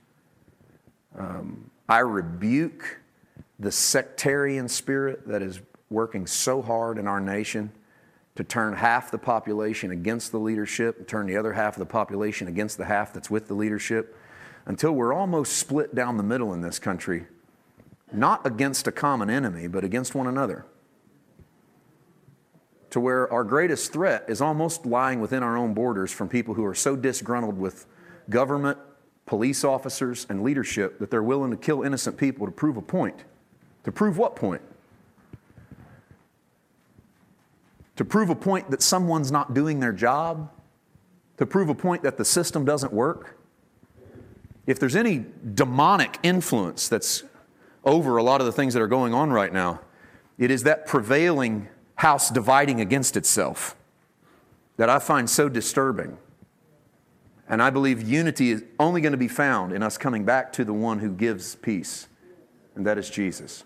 I rebuke the sectarian spirit that is working so hard in our nation to turn half the population against the leadership and turn the other half of the population against the half that's with the leadership, until we're almost split down the middle in this country, not against a common enemy, but against one another. To where our greatest threat is almost lying within our own borders from people who are so disgruntled with government, police officers, and leadership that they're willing to kill innocent people to prove a point. To prove what point? To prove a point that someone's not doing their job? To prove a point that the system doesn't work? If there's any demonic influence that's over a lot of the things that are going on right now, it is that prevailing house dividing against itself that I find so disturbing. And I believe unity is only going to be found in us coming back to the one who gives peace, and that is Jesus.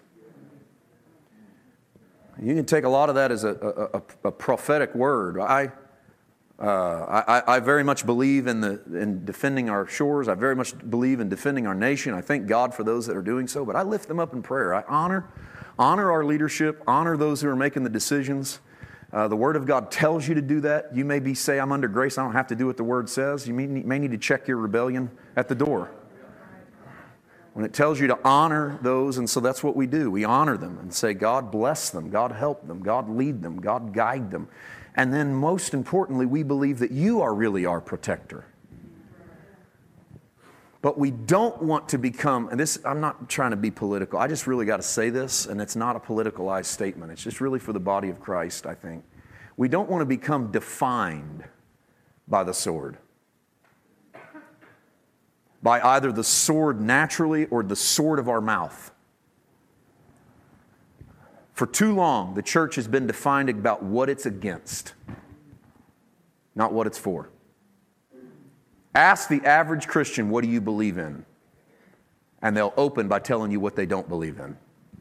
You can take a lot of that as a prophetic word. I very much believe in defending our shores. I very much believe in defending our nation. I thank God for those that are doing so, but I lift them up in prayer. I honor our leadership, honor those who are making the decisions. The Word of God tells you to do that. You may say, I'm under grace, I don't have to do what the Word says. You may need to check your rebellion at the door. When it tells you to honor those, and so that's what we do. We honor them and say, God bless them, God help them, God lead them, God guide them. And then most importantly, we believe that you are really our protector. But we don't want to become, and this, I'm not trying to be political. I just really got to say this, and it's not a politicalized statement. It's just really for the body of Christ, I think. We don't want to become defined by the sword. By either the sword naturally or the sword of our mouth. For too long, the church has been defined about what it's against, not what it's for. Ask the average Christian, what do you believe in? And they'll open by telling you what they don't believe in.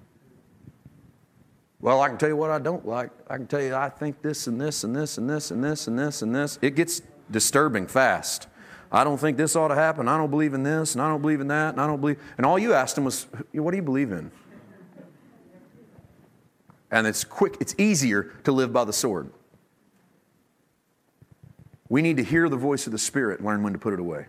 Well, I can tell you what I don't like. I can tell you I think this and this and this and this and this and this and this. It gets disturbing fast. I don't think this ought to happen. I don't believe in this, and I don't believe in that, and I don't believe... And all you asked them was, what do you believe in? And it's quick, it's easier to live by the sword. We need to hear the voice of the Spirit and learn when to put it away.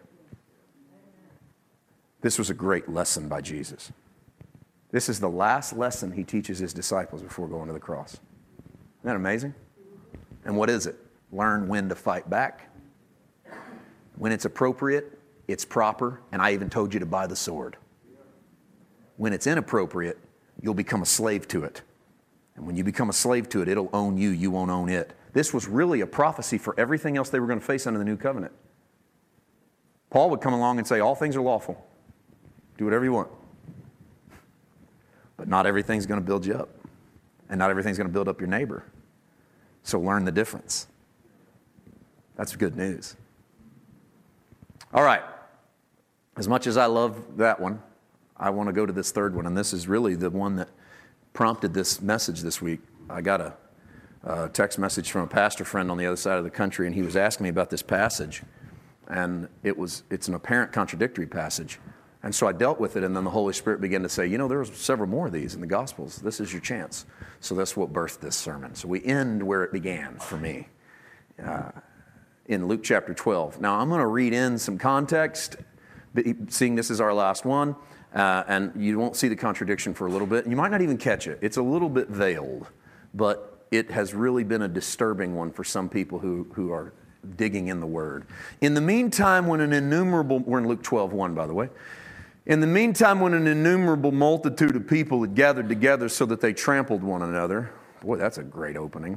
This was a great lesson by Jesus. This is the last lesson he teaches his disciples before going to the cross. that amazing? And what is it? Learn when to fight back. When it's appropriate, it's proper, and I even told you to buy the sword. When it's inappropriate, you'll become a slave to it. And when you become a slave to it, it'll own you, you won't own it. This was really a prophecy for everything else they were going to face under the new covenant. Paul would come along and say, all things are lawful. Do whatever you want. But not everything's going to build you up. And not everything's going to build up your neighbor. So learn the difference. That's good news. All right. As much as I love that one, I want to go to this third one. And this is really the one that prompted this message this week. I got a text message from a pastor friend on the other side of the country, and he was asking me about this passage. And it's an apparent contradictory passage. And so I dealt with it, and then the Holy Spirit began to say, there's several more of these in the Gospels. This is your chance. So that's what birthed this sermon. So we end where it began for me, in Luke chapter 12. Now, I'm going to read in some context, seeing this is our last one, and you won't see the contradiction for a little bit. You might not even catch it. It's a little bit veiled, but it has really been a disturbing one for some people who are digging in the Word. In the meantime, when we're in Luke 12:1, by the way. In the meantime, when an innumerable multitude of people had gathered together so that they trampled one another. Boy, that's a great opening.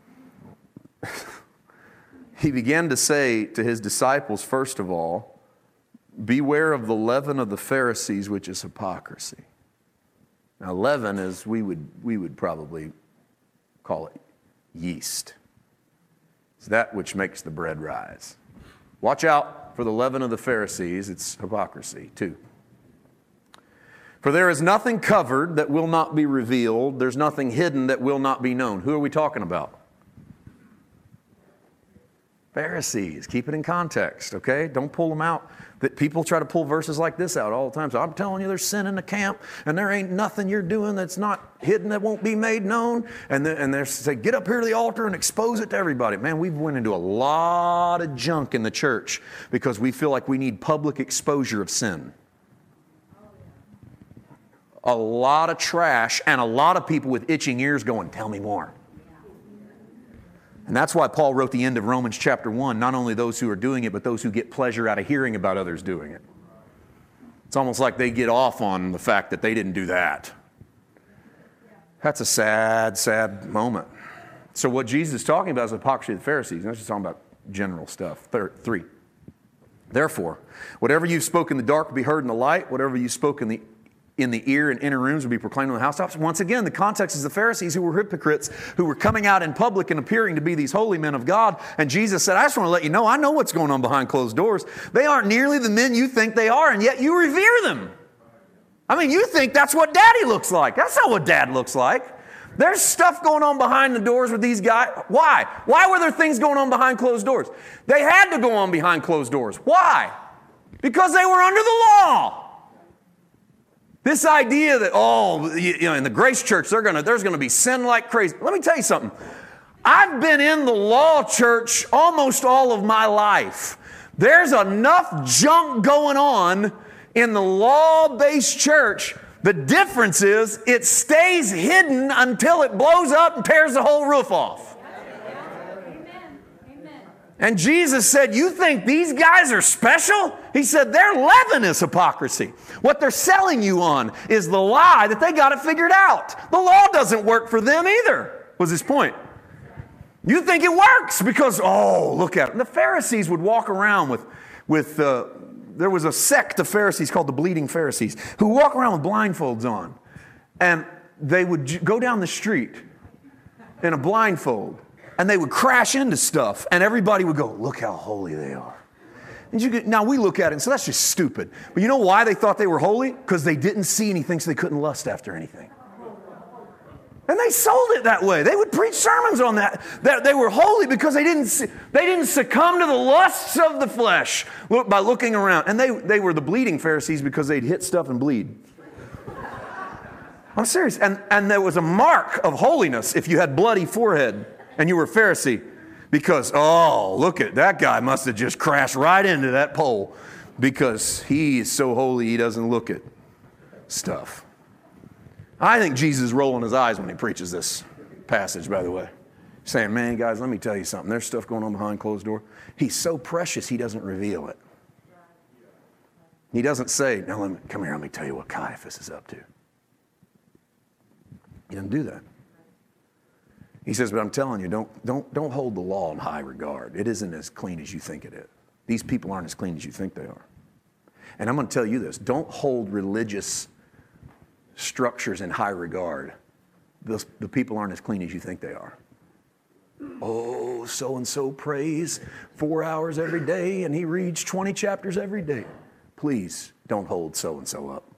He began to say to his disciples, first of all, beware of the leaven of the Pharisees, which is hypocrisy. Now, leaven is, we would probably call it yeast. It's that which makes the bread rise. Watch out for the leaven of the Pharisees. It's hypocrisy, too. For there is nothing covered that will not be revealed. There's nothing hidden that will not be known. Who are we talking about? Pharisees. Keep it in context, okay? Don't pull them out. That people try to pull verses like this out all the time. So I'm telling you, there's sin in the camp, and there ain't nothing you're doing that's not hidden that won't be made known. And they say, get up here to the altar and expose it to everybody. Man, we've went into a lot of junk in the church because we feel like we need public exposure of sin. A lot of trash and a lot of people with itching ears going, tell me more. And that's why Paul wrote the end of Romans chapter 1, not only those who are doing it, but those who get pleasure out of hearing about others doing it. It's almost like they get off on the fact that they didn't do that. That's a sad, sad moment. So what Jesus is talking about is the hypocrisy of the Pharisees. Not just talking about general stuff. 3. Therefore, whatever you've spoken in the dark will be heard in the light. Whatever you spoke in the ear and inner rooms will be proclaimed on the housetops. Once again, the context is the Pharisees who were hypocrites, who were coming out in public and appearing to be these holy men of God. And Jesus said, I just want to let you know, I know what's going on behind closed doors. They aren't nearly the men you think they are, and yet you revere them. I mean, you think that's what Daddy looks like. That's not what Dad looks like. There's stuff going on behind the doors with these guys. Why? Why were there things going on behind closed doors? They had to go on behind closed doors. Why? Because they were under the law. This idea that, in the Grace Church, there's going to be sin like crazy. Let me tell you something. I've been in the law church almost all of my life. There's enough junk going on in the law-based church. The difference is it stays hidden until it blows up and tears the whole roof off. And Jesus said, you think these guys are special? He said, their leaven is hypocrisy. What they're selling you on is the lie that they got it figured out. The law doesn't work for them either, was his point. You think it works because, look at it. And the Pharisees would walk around with there was a sect of Pharisees called the Bleeding Pharisees who walk around with blindfolds on. And they would go down the street in a blindfold. And they would crash into stuff, and everybody would go, look how holy they are. And now we look at it and say, that's just stupid. But you know why they thought they were holy? Because they didn't see anything, so they couldn't lust after anything. And they sold it that way. They would preach sermons on that they were holy because they didn't succumb to the lusts of the flesh by looking around. And they were the bleeding Pharisees because they'd hit stuff and bleed. I'm serious. And there was a mark of holiness if you had bloody forehead. And you were a Pharisee because, look at that guy must have just crashed right into that pole because he is so holy he doesn't look at stuff. I think Jesus is rolling his eyes when he preaches this passage, by the way. saying, man, guys, let me tell you something. There's stuff going on behind closed doors. He's so precious, he doesn't reveal it. He doesn't say, now come here, let me tell you what Caiaphas is up to. He doesn't do that. He says, but I'm telling you, don't hold the law in high regard. It isn't as clean as you think it is. These people aren't as clean as you think they are. And I'm going to tell you this, don't hold religious structures in high regard. The people aren't as clean as you think they are. Oh, so-and-so prays 4 hours every day and he reads 20 chapters every day. Please don't hold so-and-so up.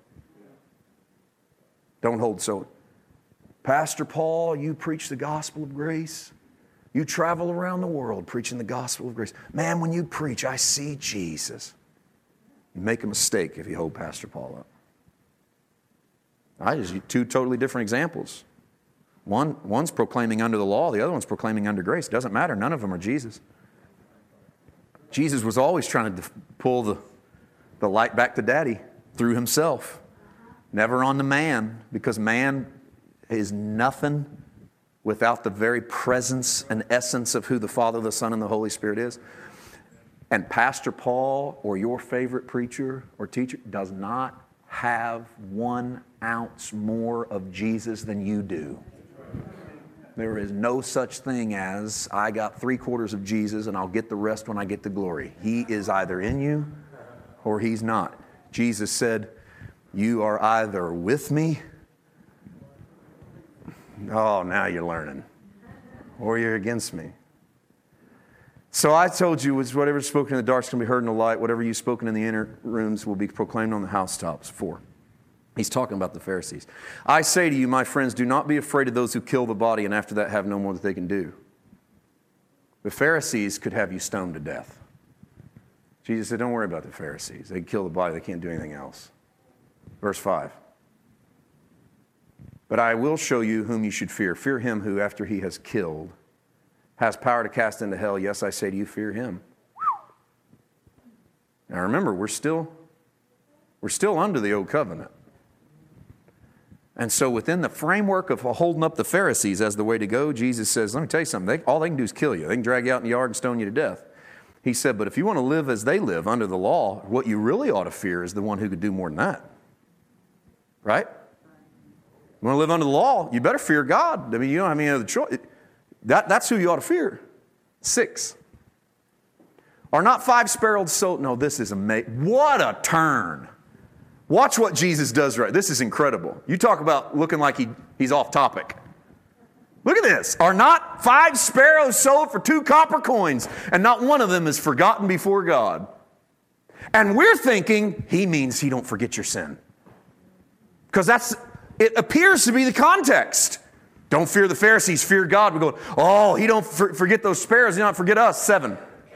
Don't hold so. Pastor Paul, you preach the gospel of grace. You travel around the world preaching the gospel of grace. Man, when you preach, I see Jesus. You make a mistake if you hold Pastor Paul up. I just two totally different examples. One's proclaiming under the law, the other one's proclaiming under grace. It doesn't matter. None of them are Jesus. Jesus was always trying to pull the light back to Daddy through himself. Never on the man, because man is nothing without the very presence and essence of who the Father, the Son, and the Holy Spirit is. And Pastor Paul or your favorite preacher or teacher does not have 1 ounce more of Jesus than you do. There is no such thing as, I got 3/4 of Jesus and I'll get the rest when I get the glory. He is either in you or he's not. Jesus said, you are either with me, oh, now you're learning, or you're against me. So I told you, whatever is spoken in the dark is going to be heard in the light. Whatever you've spoken in the inner rooms will be proclaimed on the housetops. 4. He's talking about the Pharisees. I say to you, my friends, do not be afraid of those who kill the body and after that have no more that they can do. The Pharisees could have you stoned to death. Jesus said, don't worry about the Pharisees. They can kill the body. They can't do anything else. Verse 5. But I will show you whom you should fear. Fear him who, after he has killed, has power to cast into hell. Yes, I say to you, fear him. Now remember, we're still under the old covenant. And so within the framework of holding up the Pharisees as the way to go, Jesus says, let me tell you something. All they can do is kill you. They can drag you out in the yard and stone you to death. He said, but if you want to live as they live under the law, what you really ought to fear is the one who could do more than that. Right? You want to live under the law, you better fear God. I mean, you don't have any other choice. That's who you ought to fear. 6. Are not 5 sparrows sold? No, this is amazing. What a turn. Watch what Jesus does right. This is incredible. You talk about looking like he's off topic. Look at this. Are not 5 sparrows sold for 2 copper coins, and not one of them is forgotten before God? And we're thinking he means he don't forget your sin. Because it appears to be the context. Don't fear the Pharisees, fear God. We're going, oh, he don't forget those sparrows, he don't forget us. 7.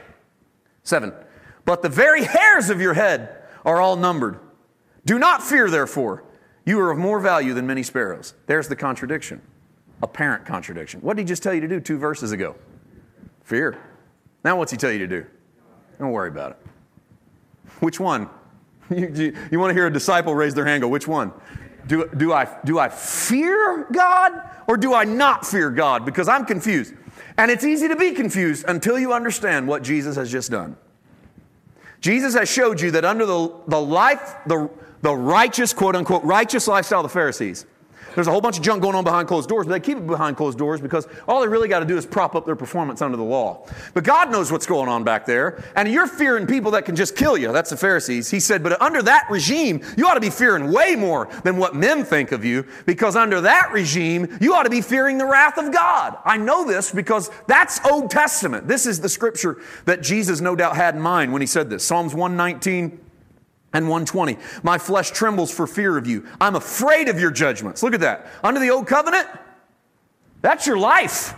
But the very hairs of your head are all numbered. Do not fear, therefore. You are of more value than many sparrows. There's the contradiction. Apparent contradiction. What did he just tell you to do 2 verses ago? Fear. Now what's he tell you to do? Don't worry about it. Which one? You want to hear a disciple raise their hand, go, which one? Do I fear God or do I not fear God? Because I'm confused. And it's easy to be confused until you understand what Jesus has just done. Jesus has showed you that under the righteous, quote unquote, righteous lifestyle of the Pharisees, there's a whole bunch of junk going on behind closed doors, but they keep it behind closed doors because all they really got to do is prop up their performance under the law. But God knows what's going on back there, and you're fearing people that can just kill you. That's the Pharisees. He said, but under that regime, you ought to be fearing way more than what men think of you, because under that regime, you ought to be fearing the wrath of God. I know this because that's Old Testament. This is the scripture that Jesus no doubt had in mind when he said this. Psalms 119 and 120. My flesh trembles for fear of you. I'm afraid of your judgments. Look at that. Under the old covenant, that's your life.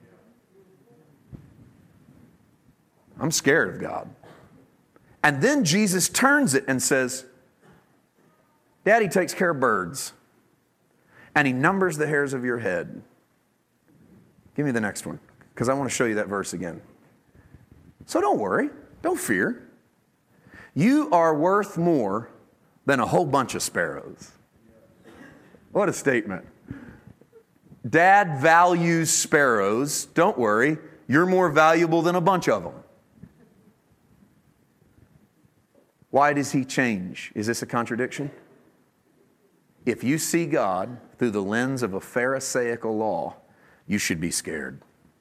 I'm scared of God. And then Jesus turns it and says, Daddy takes care of birds. And he numbers the hairs of your head. Give me the next one, because I want to show you that verse again. So don't worry. Don't fear. You are worth more than a whole bunch of sparrows. What a statement. Dad values sparrows. Don't worry, you're more valuable than a bunch of them. Why does he change? Is this a contradiction? If you see God through the lens of a Pharisaical law, you should be scared.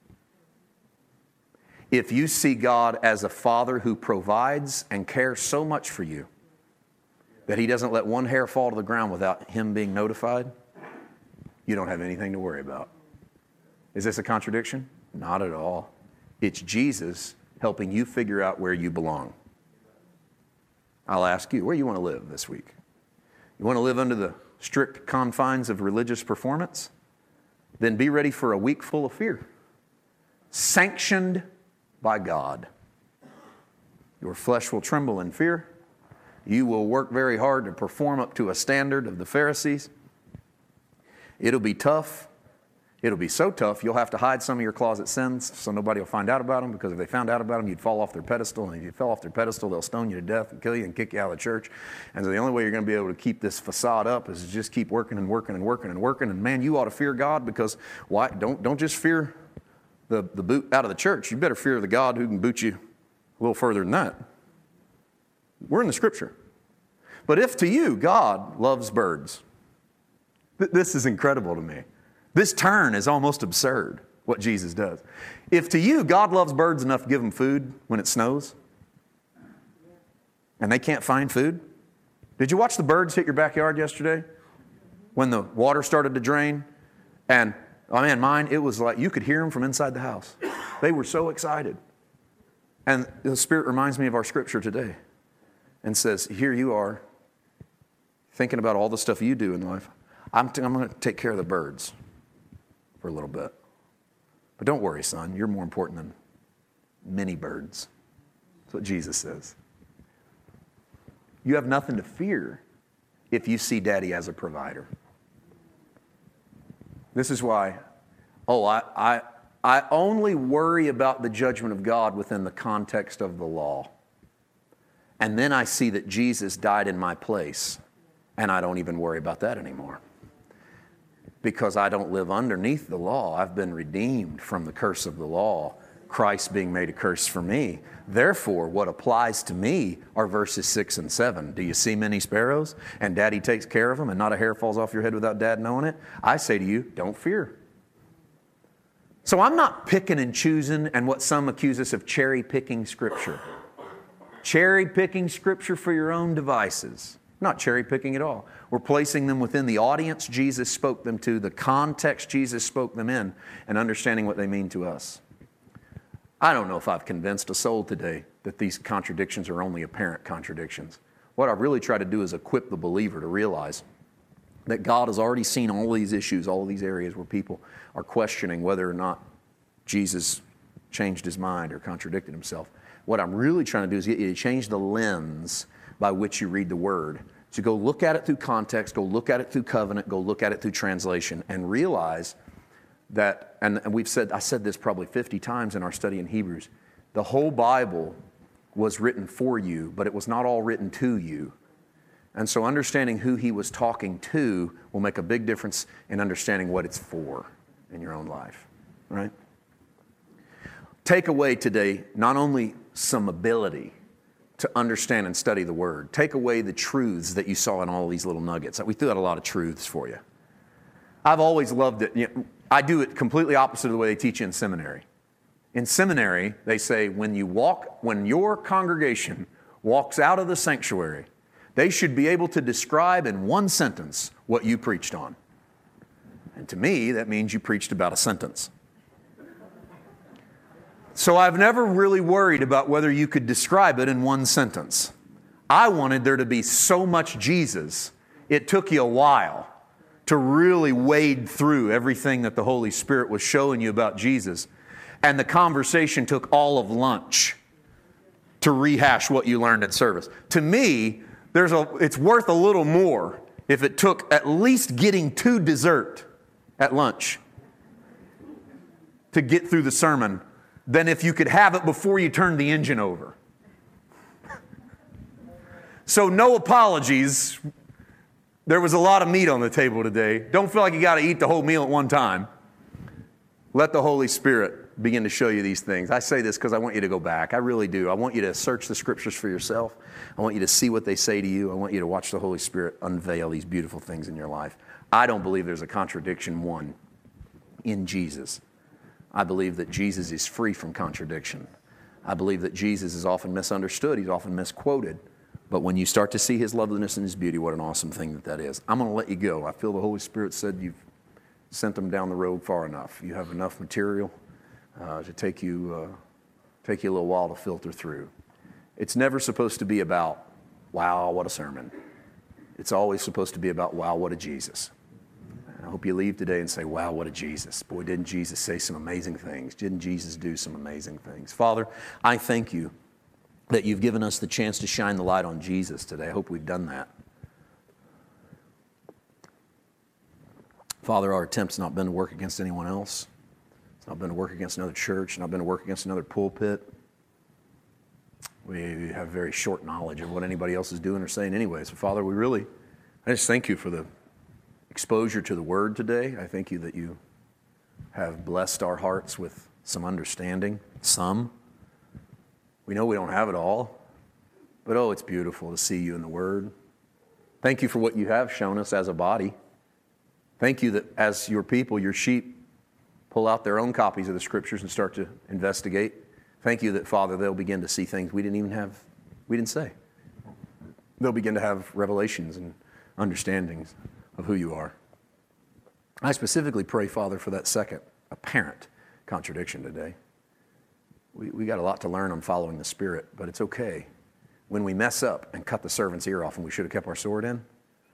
If you see God as a father who provides and cares so much for you that he doesn't let one hair fall to the ground without him being notified, you don't have anything to worry about. Is this a contradiction? Not at all. It's Jesus helping you figure out where you belong. I'll ask you, where do you want to live this week? You want to live under the strict confines of religious performance? Then be ready for a week full of fear, sanctioned by God. Your flesh will tremble in fear. You will work very hard to perform up to a standard of the Pharisees. It'll be tough. It'll be so tough, you'll have to hide some of your closet sins so nobody will find out about them, because if they found out about them, you'd fall off their pedestal. And if you fell off their pedestal, they'll stone you to death and kill you and kick you out of the church. And so the only way you're going to be able to keep this facade up is to just keep working and working and working and working. And man, you ought to fear God, because why? Don't just fear the boot out of the church. You better fear the God who can boot you a little further than that. We're in the Scripture. But if to you God loves birds, this is incredible to me. This turn is almost absurd, what Jesus does. If to you God loves birds enough to give them food when it snows, and they can't find food. Did you watch the birds hit your backyard yesterday when the water started to drain? And, oh man, mine, it was like you could hear them from inside the house. They were so excited. And the Spirit reminds me of our Scripture today and says, here you are, thinking about all the stuff you do in life. I'm going to take care of the birds for a little bit. But don't worry, son. You're more important than many birds. That's what Jesus says. You have nothing to fear if you see Daddy as a provider. This is why, I only worry about the judgment of God within the context of the law. And then I see that Jesus died in my place, and I don't even worry about that anymore. Because I don't live underneath the law. I've been redeemed from the curse of the law, Christ being made a curse for me. Therefore, what applies to me are verses 6 and 7. Do you see many sparrows? And Daddy takes care of them, and not a hair falls off your head without Dad knowing it? I say to you, don't fear. So I'm not picking and choosing, and what some accuse us of cherry-picking Scripture. Cherry-picking Scripture for your own devices. Not cherry-picking at all. We're placing them within the audience Jesus spoke them to, the context Jesus spoke them in, and understanding what they mean to us. I don't know if I've convinced a soul today that these contradictions are only apparent contradictions. What I've really tried to do is equip the believer to realize that God has already seen all these issues, all these areas where people are questioning whether or not Jesus changed his mind or contradicted himself. What I'm really trying to do is get you to change the lens by which you read the Word. So go look at it through context, go look at it through covenant, go look at it through translation, and realize that, and I said this probably 50 times in our study in Hebrews, the whole Bible was written for you, but it was not all written to you. And so understanding who he was talking to will make a big difference in understanding what it's for in your own life, right? Take away today not only some ability to understand and study the Word. Take away the truths that you saw in all these little nuggets. We threw out a lot of truths for you. I've always loved it. I do it completely opposite of the way they teach you in seminary. In seminary, they say when your congregation walks out of the sanctuary, they should be able to describe in one sentence what you preached on. And to me, that means you preached about a sentence. So I've never really worried about whether you could describe it in one sentence. I wanted there to be so much Jesus, it took you a while to really wade through everything that the Holy Spirit was showing you about Jesus. And the conversation took all of lunch to rehash what you learned in service. To me, it's worth a little more if it took at least getting to dessert at lunch to get through the sermon than if you could have it before you turned the engine over. So no apologies There was a lot of meat on the table today. Don't feel like you got to eat the whole meal at one time. Let the Holy Spirit begin to show you these things. I say this because I want you to go back. I really do. I want you to search the Scriptures for yourself. I want you to see what they say to you. I want you to watch the Holy Spirit unveil these beautiful things in your life. I don't believe there's a contradiction, one, in Jesus. I believe that Jesus is free from contradiction. I believe that Jesus is often misunderstood. He's often misquoted. But when you start to see His loveliness and His beauty, what an awesome thing that is. I'm going to let you go. I feel the Holy Spirit said you've sent them down the road far enough. You have enough material to take you a little while to filter through. It's never supposed to be about, wow, what a sermon. It's always supposed to be about, wow, what a Jesus. And I hope you leave today and say, wow, what a Jesus. Boy, didn't Jesus say some amazing things? Didn't Jesus do some amazing things? Father, I thank you that you've given us the chance to shine the light on Jesus today. I hope we've done that. Father, our attempt's not been to work against anyone else. It's not been to work against another church. It's not been to work against another pulpit. We have very short knowledge of what anybody else is doing or saying anyway. So, Father, I just thank you for the exposure to the Word today. I thank you that you have blessed our hearts with some understanding, some. We know we don't have it all, but oh, it's beautiful to see you in the Word. Thank you for what you have shown us as a body. Thank you that as your people, your sheep, pull out their own copies of the Scriptures and start to investigate. Thank you that, Father, they'll begin to see things we didn't say. They'll begin to have revelations and understandings of who you are. I specifically pray, Father, for that second apparent contradiction today. We got a lot to learn on following the Spirit, but it's okay. When we mess up and cut the servant's ear off and we should have kept our sword in,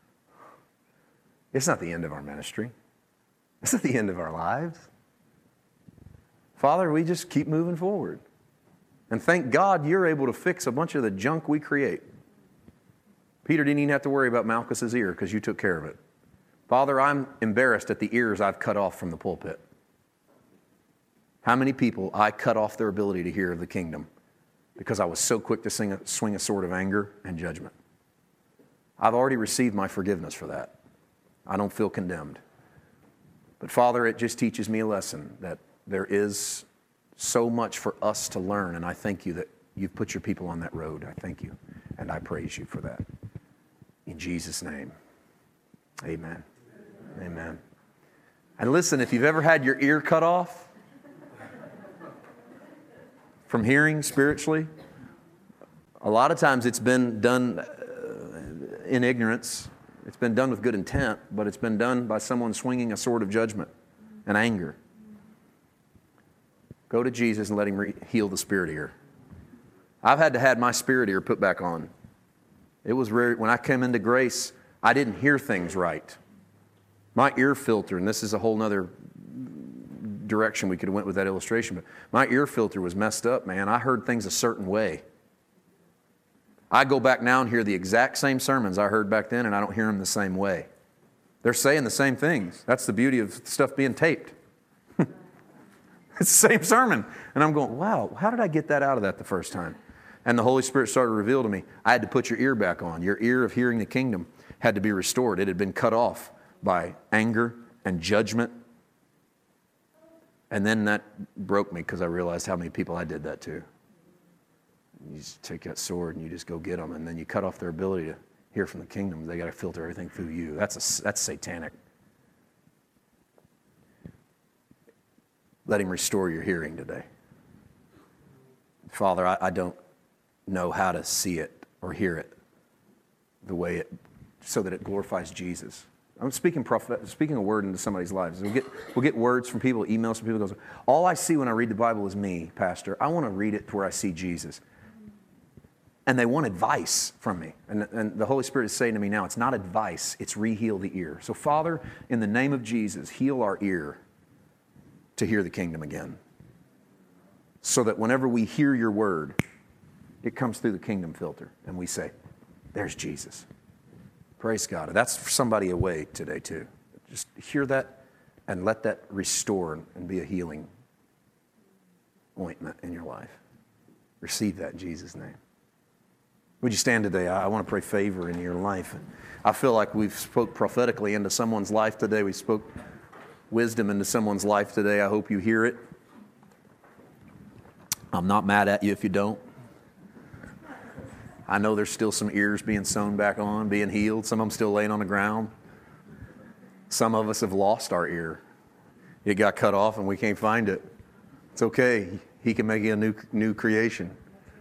it's not the end of our ministry. It's not the end of our lives. Father, we just keep moving forward. And thank God you're able to fix a bunch of the junk we create. Peter didn't even have to worry about Malchus's ear because you took care of it. Father, I'm embarrassed at the ears I've cut off from the pulpit. How many people I cut off their ability to hear of the kingdom because I was so quick to swing a sword of anger and judgment. I've already received my forgiveness for that. I don't feel condemned. But Father, it just teaches me a lesson that there is so much for us to learn, and I thank you that you've put your people on that road. I thank you, and I praise you for that. In Jesus' name, amen. Amen. And listen, if you've ever had your ear cut off from hearing spiritually, a lot of times it's been done in ignorance. It's been done with good intent, but it's been done by someone swinging a sword of judgment and anger. Go to Jesus and let Him heal the spirit ear. I've had to have my spirit ear put back on. It was rare. When I came into grace, I didn't hear things right. My ear filter, and this is a whole other direction we could have went with that illustration, but my ear filter was messed up, man. I heard things a certain way. I go back now and hear the exact same sermons I heard back then, and I don't hear them the same way. They're saying the same things. That's the beauty of stuff being taped. It's the same sermon. And I'm going, wow, how did I get that out of that the first time? And the Holy Spirit started to reveal to me, I had to put your ear back on. Your ear of hearing the kingdom had to be restored. It had been cut off by anger and judgment. And then that broke me because I realized how many people I did that to. You just take that sword and you just go get them, and then you cut off their ability to hear from the kingdom. They got to filter everything through you. That's satanic. Let Him restore your hearing today. Father, I don't know how to see it or hear it the way it, so that it glorifies Jesus. I'm speaking a word into somebody's lives. We'll get words from people, emails from people. Goes, all I see when I read the Bible is me, Pastor. I want to read it to where I see Jesus. And they want advice from me. And the Holy Spirit is saying to me now, it's not advice, it's re-heal the ear. So Father, in the name of Jesus, heal our ear to hear the kingdom again. So that whenever we hear your word, it comes through the kingdom filter. And we say, there's Jesus. Praise God. That's for somebody away today too. Just hear that and let that restore and be a healing ointment in your life. Receive that in Jesus' name. Would you stand today? I want to pray favor in your life. I feel like we've spoke prophetically into someone's life today. We spoke wisdom into someone's life today. I hope you hear it. I'm not mad at you if you don't. I know there's still some ears being sewn back on, being healed. Some of them still laying on the ground. Some of us have lost our ear. It got cut off and we can't find it. It's okay. He can make you a new creation.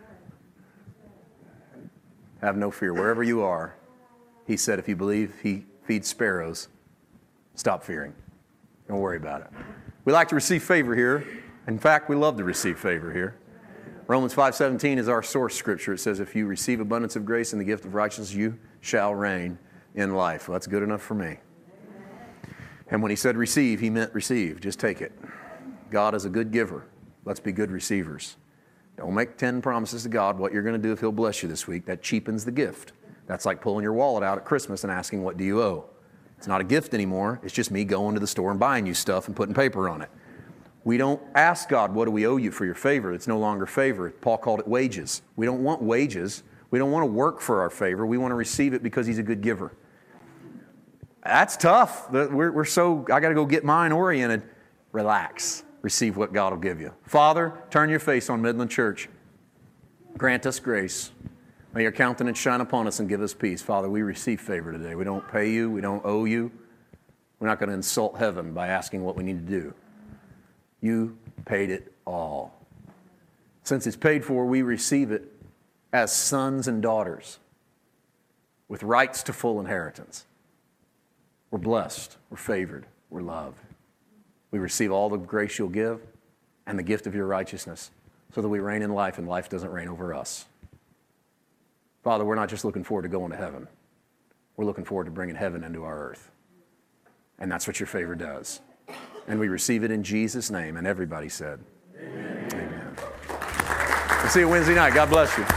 Have no fear. Wherever you are, he said, if you believe he feeds sparrows, stop fearing. Don't worry about it. We like to receive favor here. In fact, we love to receive favor here. Romans 5:17 is our source scripture. It says, if you receive abundance of grace and the gift of righteousness, you shall reign in life. Well, that's good enough for me. And when he said receive, he meant receive. Just take it. God is a good giver. Let's be good receivers. Don't make 10 promises to God what you're going to do if he'll bless you this week. That cheapens the gift. That's like pulling your wallet out at Christmas and asking, what do you owe? It's not a gift anymore. It's just me going to the store and buying you stuff and putting paper on it. We don't ask God, what do we owe you for your favor? It's no longer favor. Paul called it wages. We don't want wages. We don't want to work for our favor. We want to receive it because he's a good giver. That's tough. We're so, I got to go get mine oriented. Relax. Receive what God will give you. Father, turn your face on Midland Church. Grant us grace. May your countenance shine upon us and give us peace. Father, we receive favor today. We don't pay you. We don't owe you. We're not going to insult heaven by asking what we need to do. You paid it all. Since it's paid for, we receive it as sons and daughters with rights to full inheritance. We're blessed. We're favored. We're loved. We receive all the grace you'll give and the gift of your righteousness so that we reign in life and life doesn't reign over us. Father, we're not just looking forward to going to heaven. We're looking forward to bringing heaven into our earth. And that's what your favor does. And we receive it in Jesus' name. And everybody said, amen. Amen. We'll see you Wednesday night. God bless you.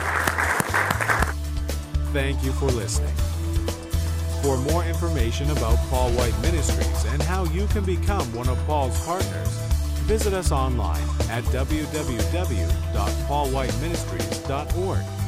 Thank you for listening. For more information about Paul White Ministries and how you can become one of Paul's partners, visit us online at www.paulwhiteministries.org.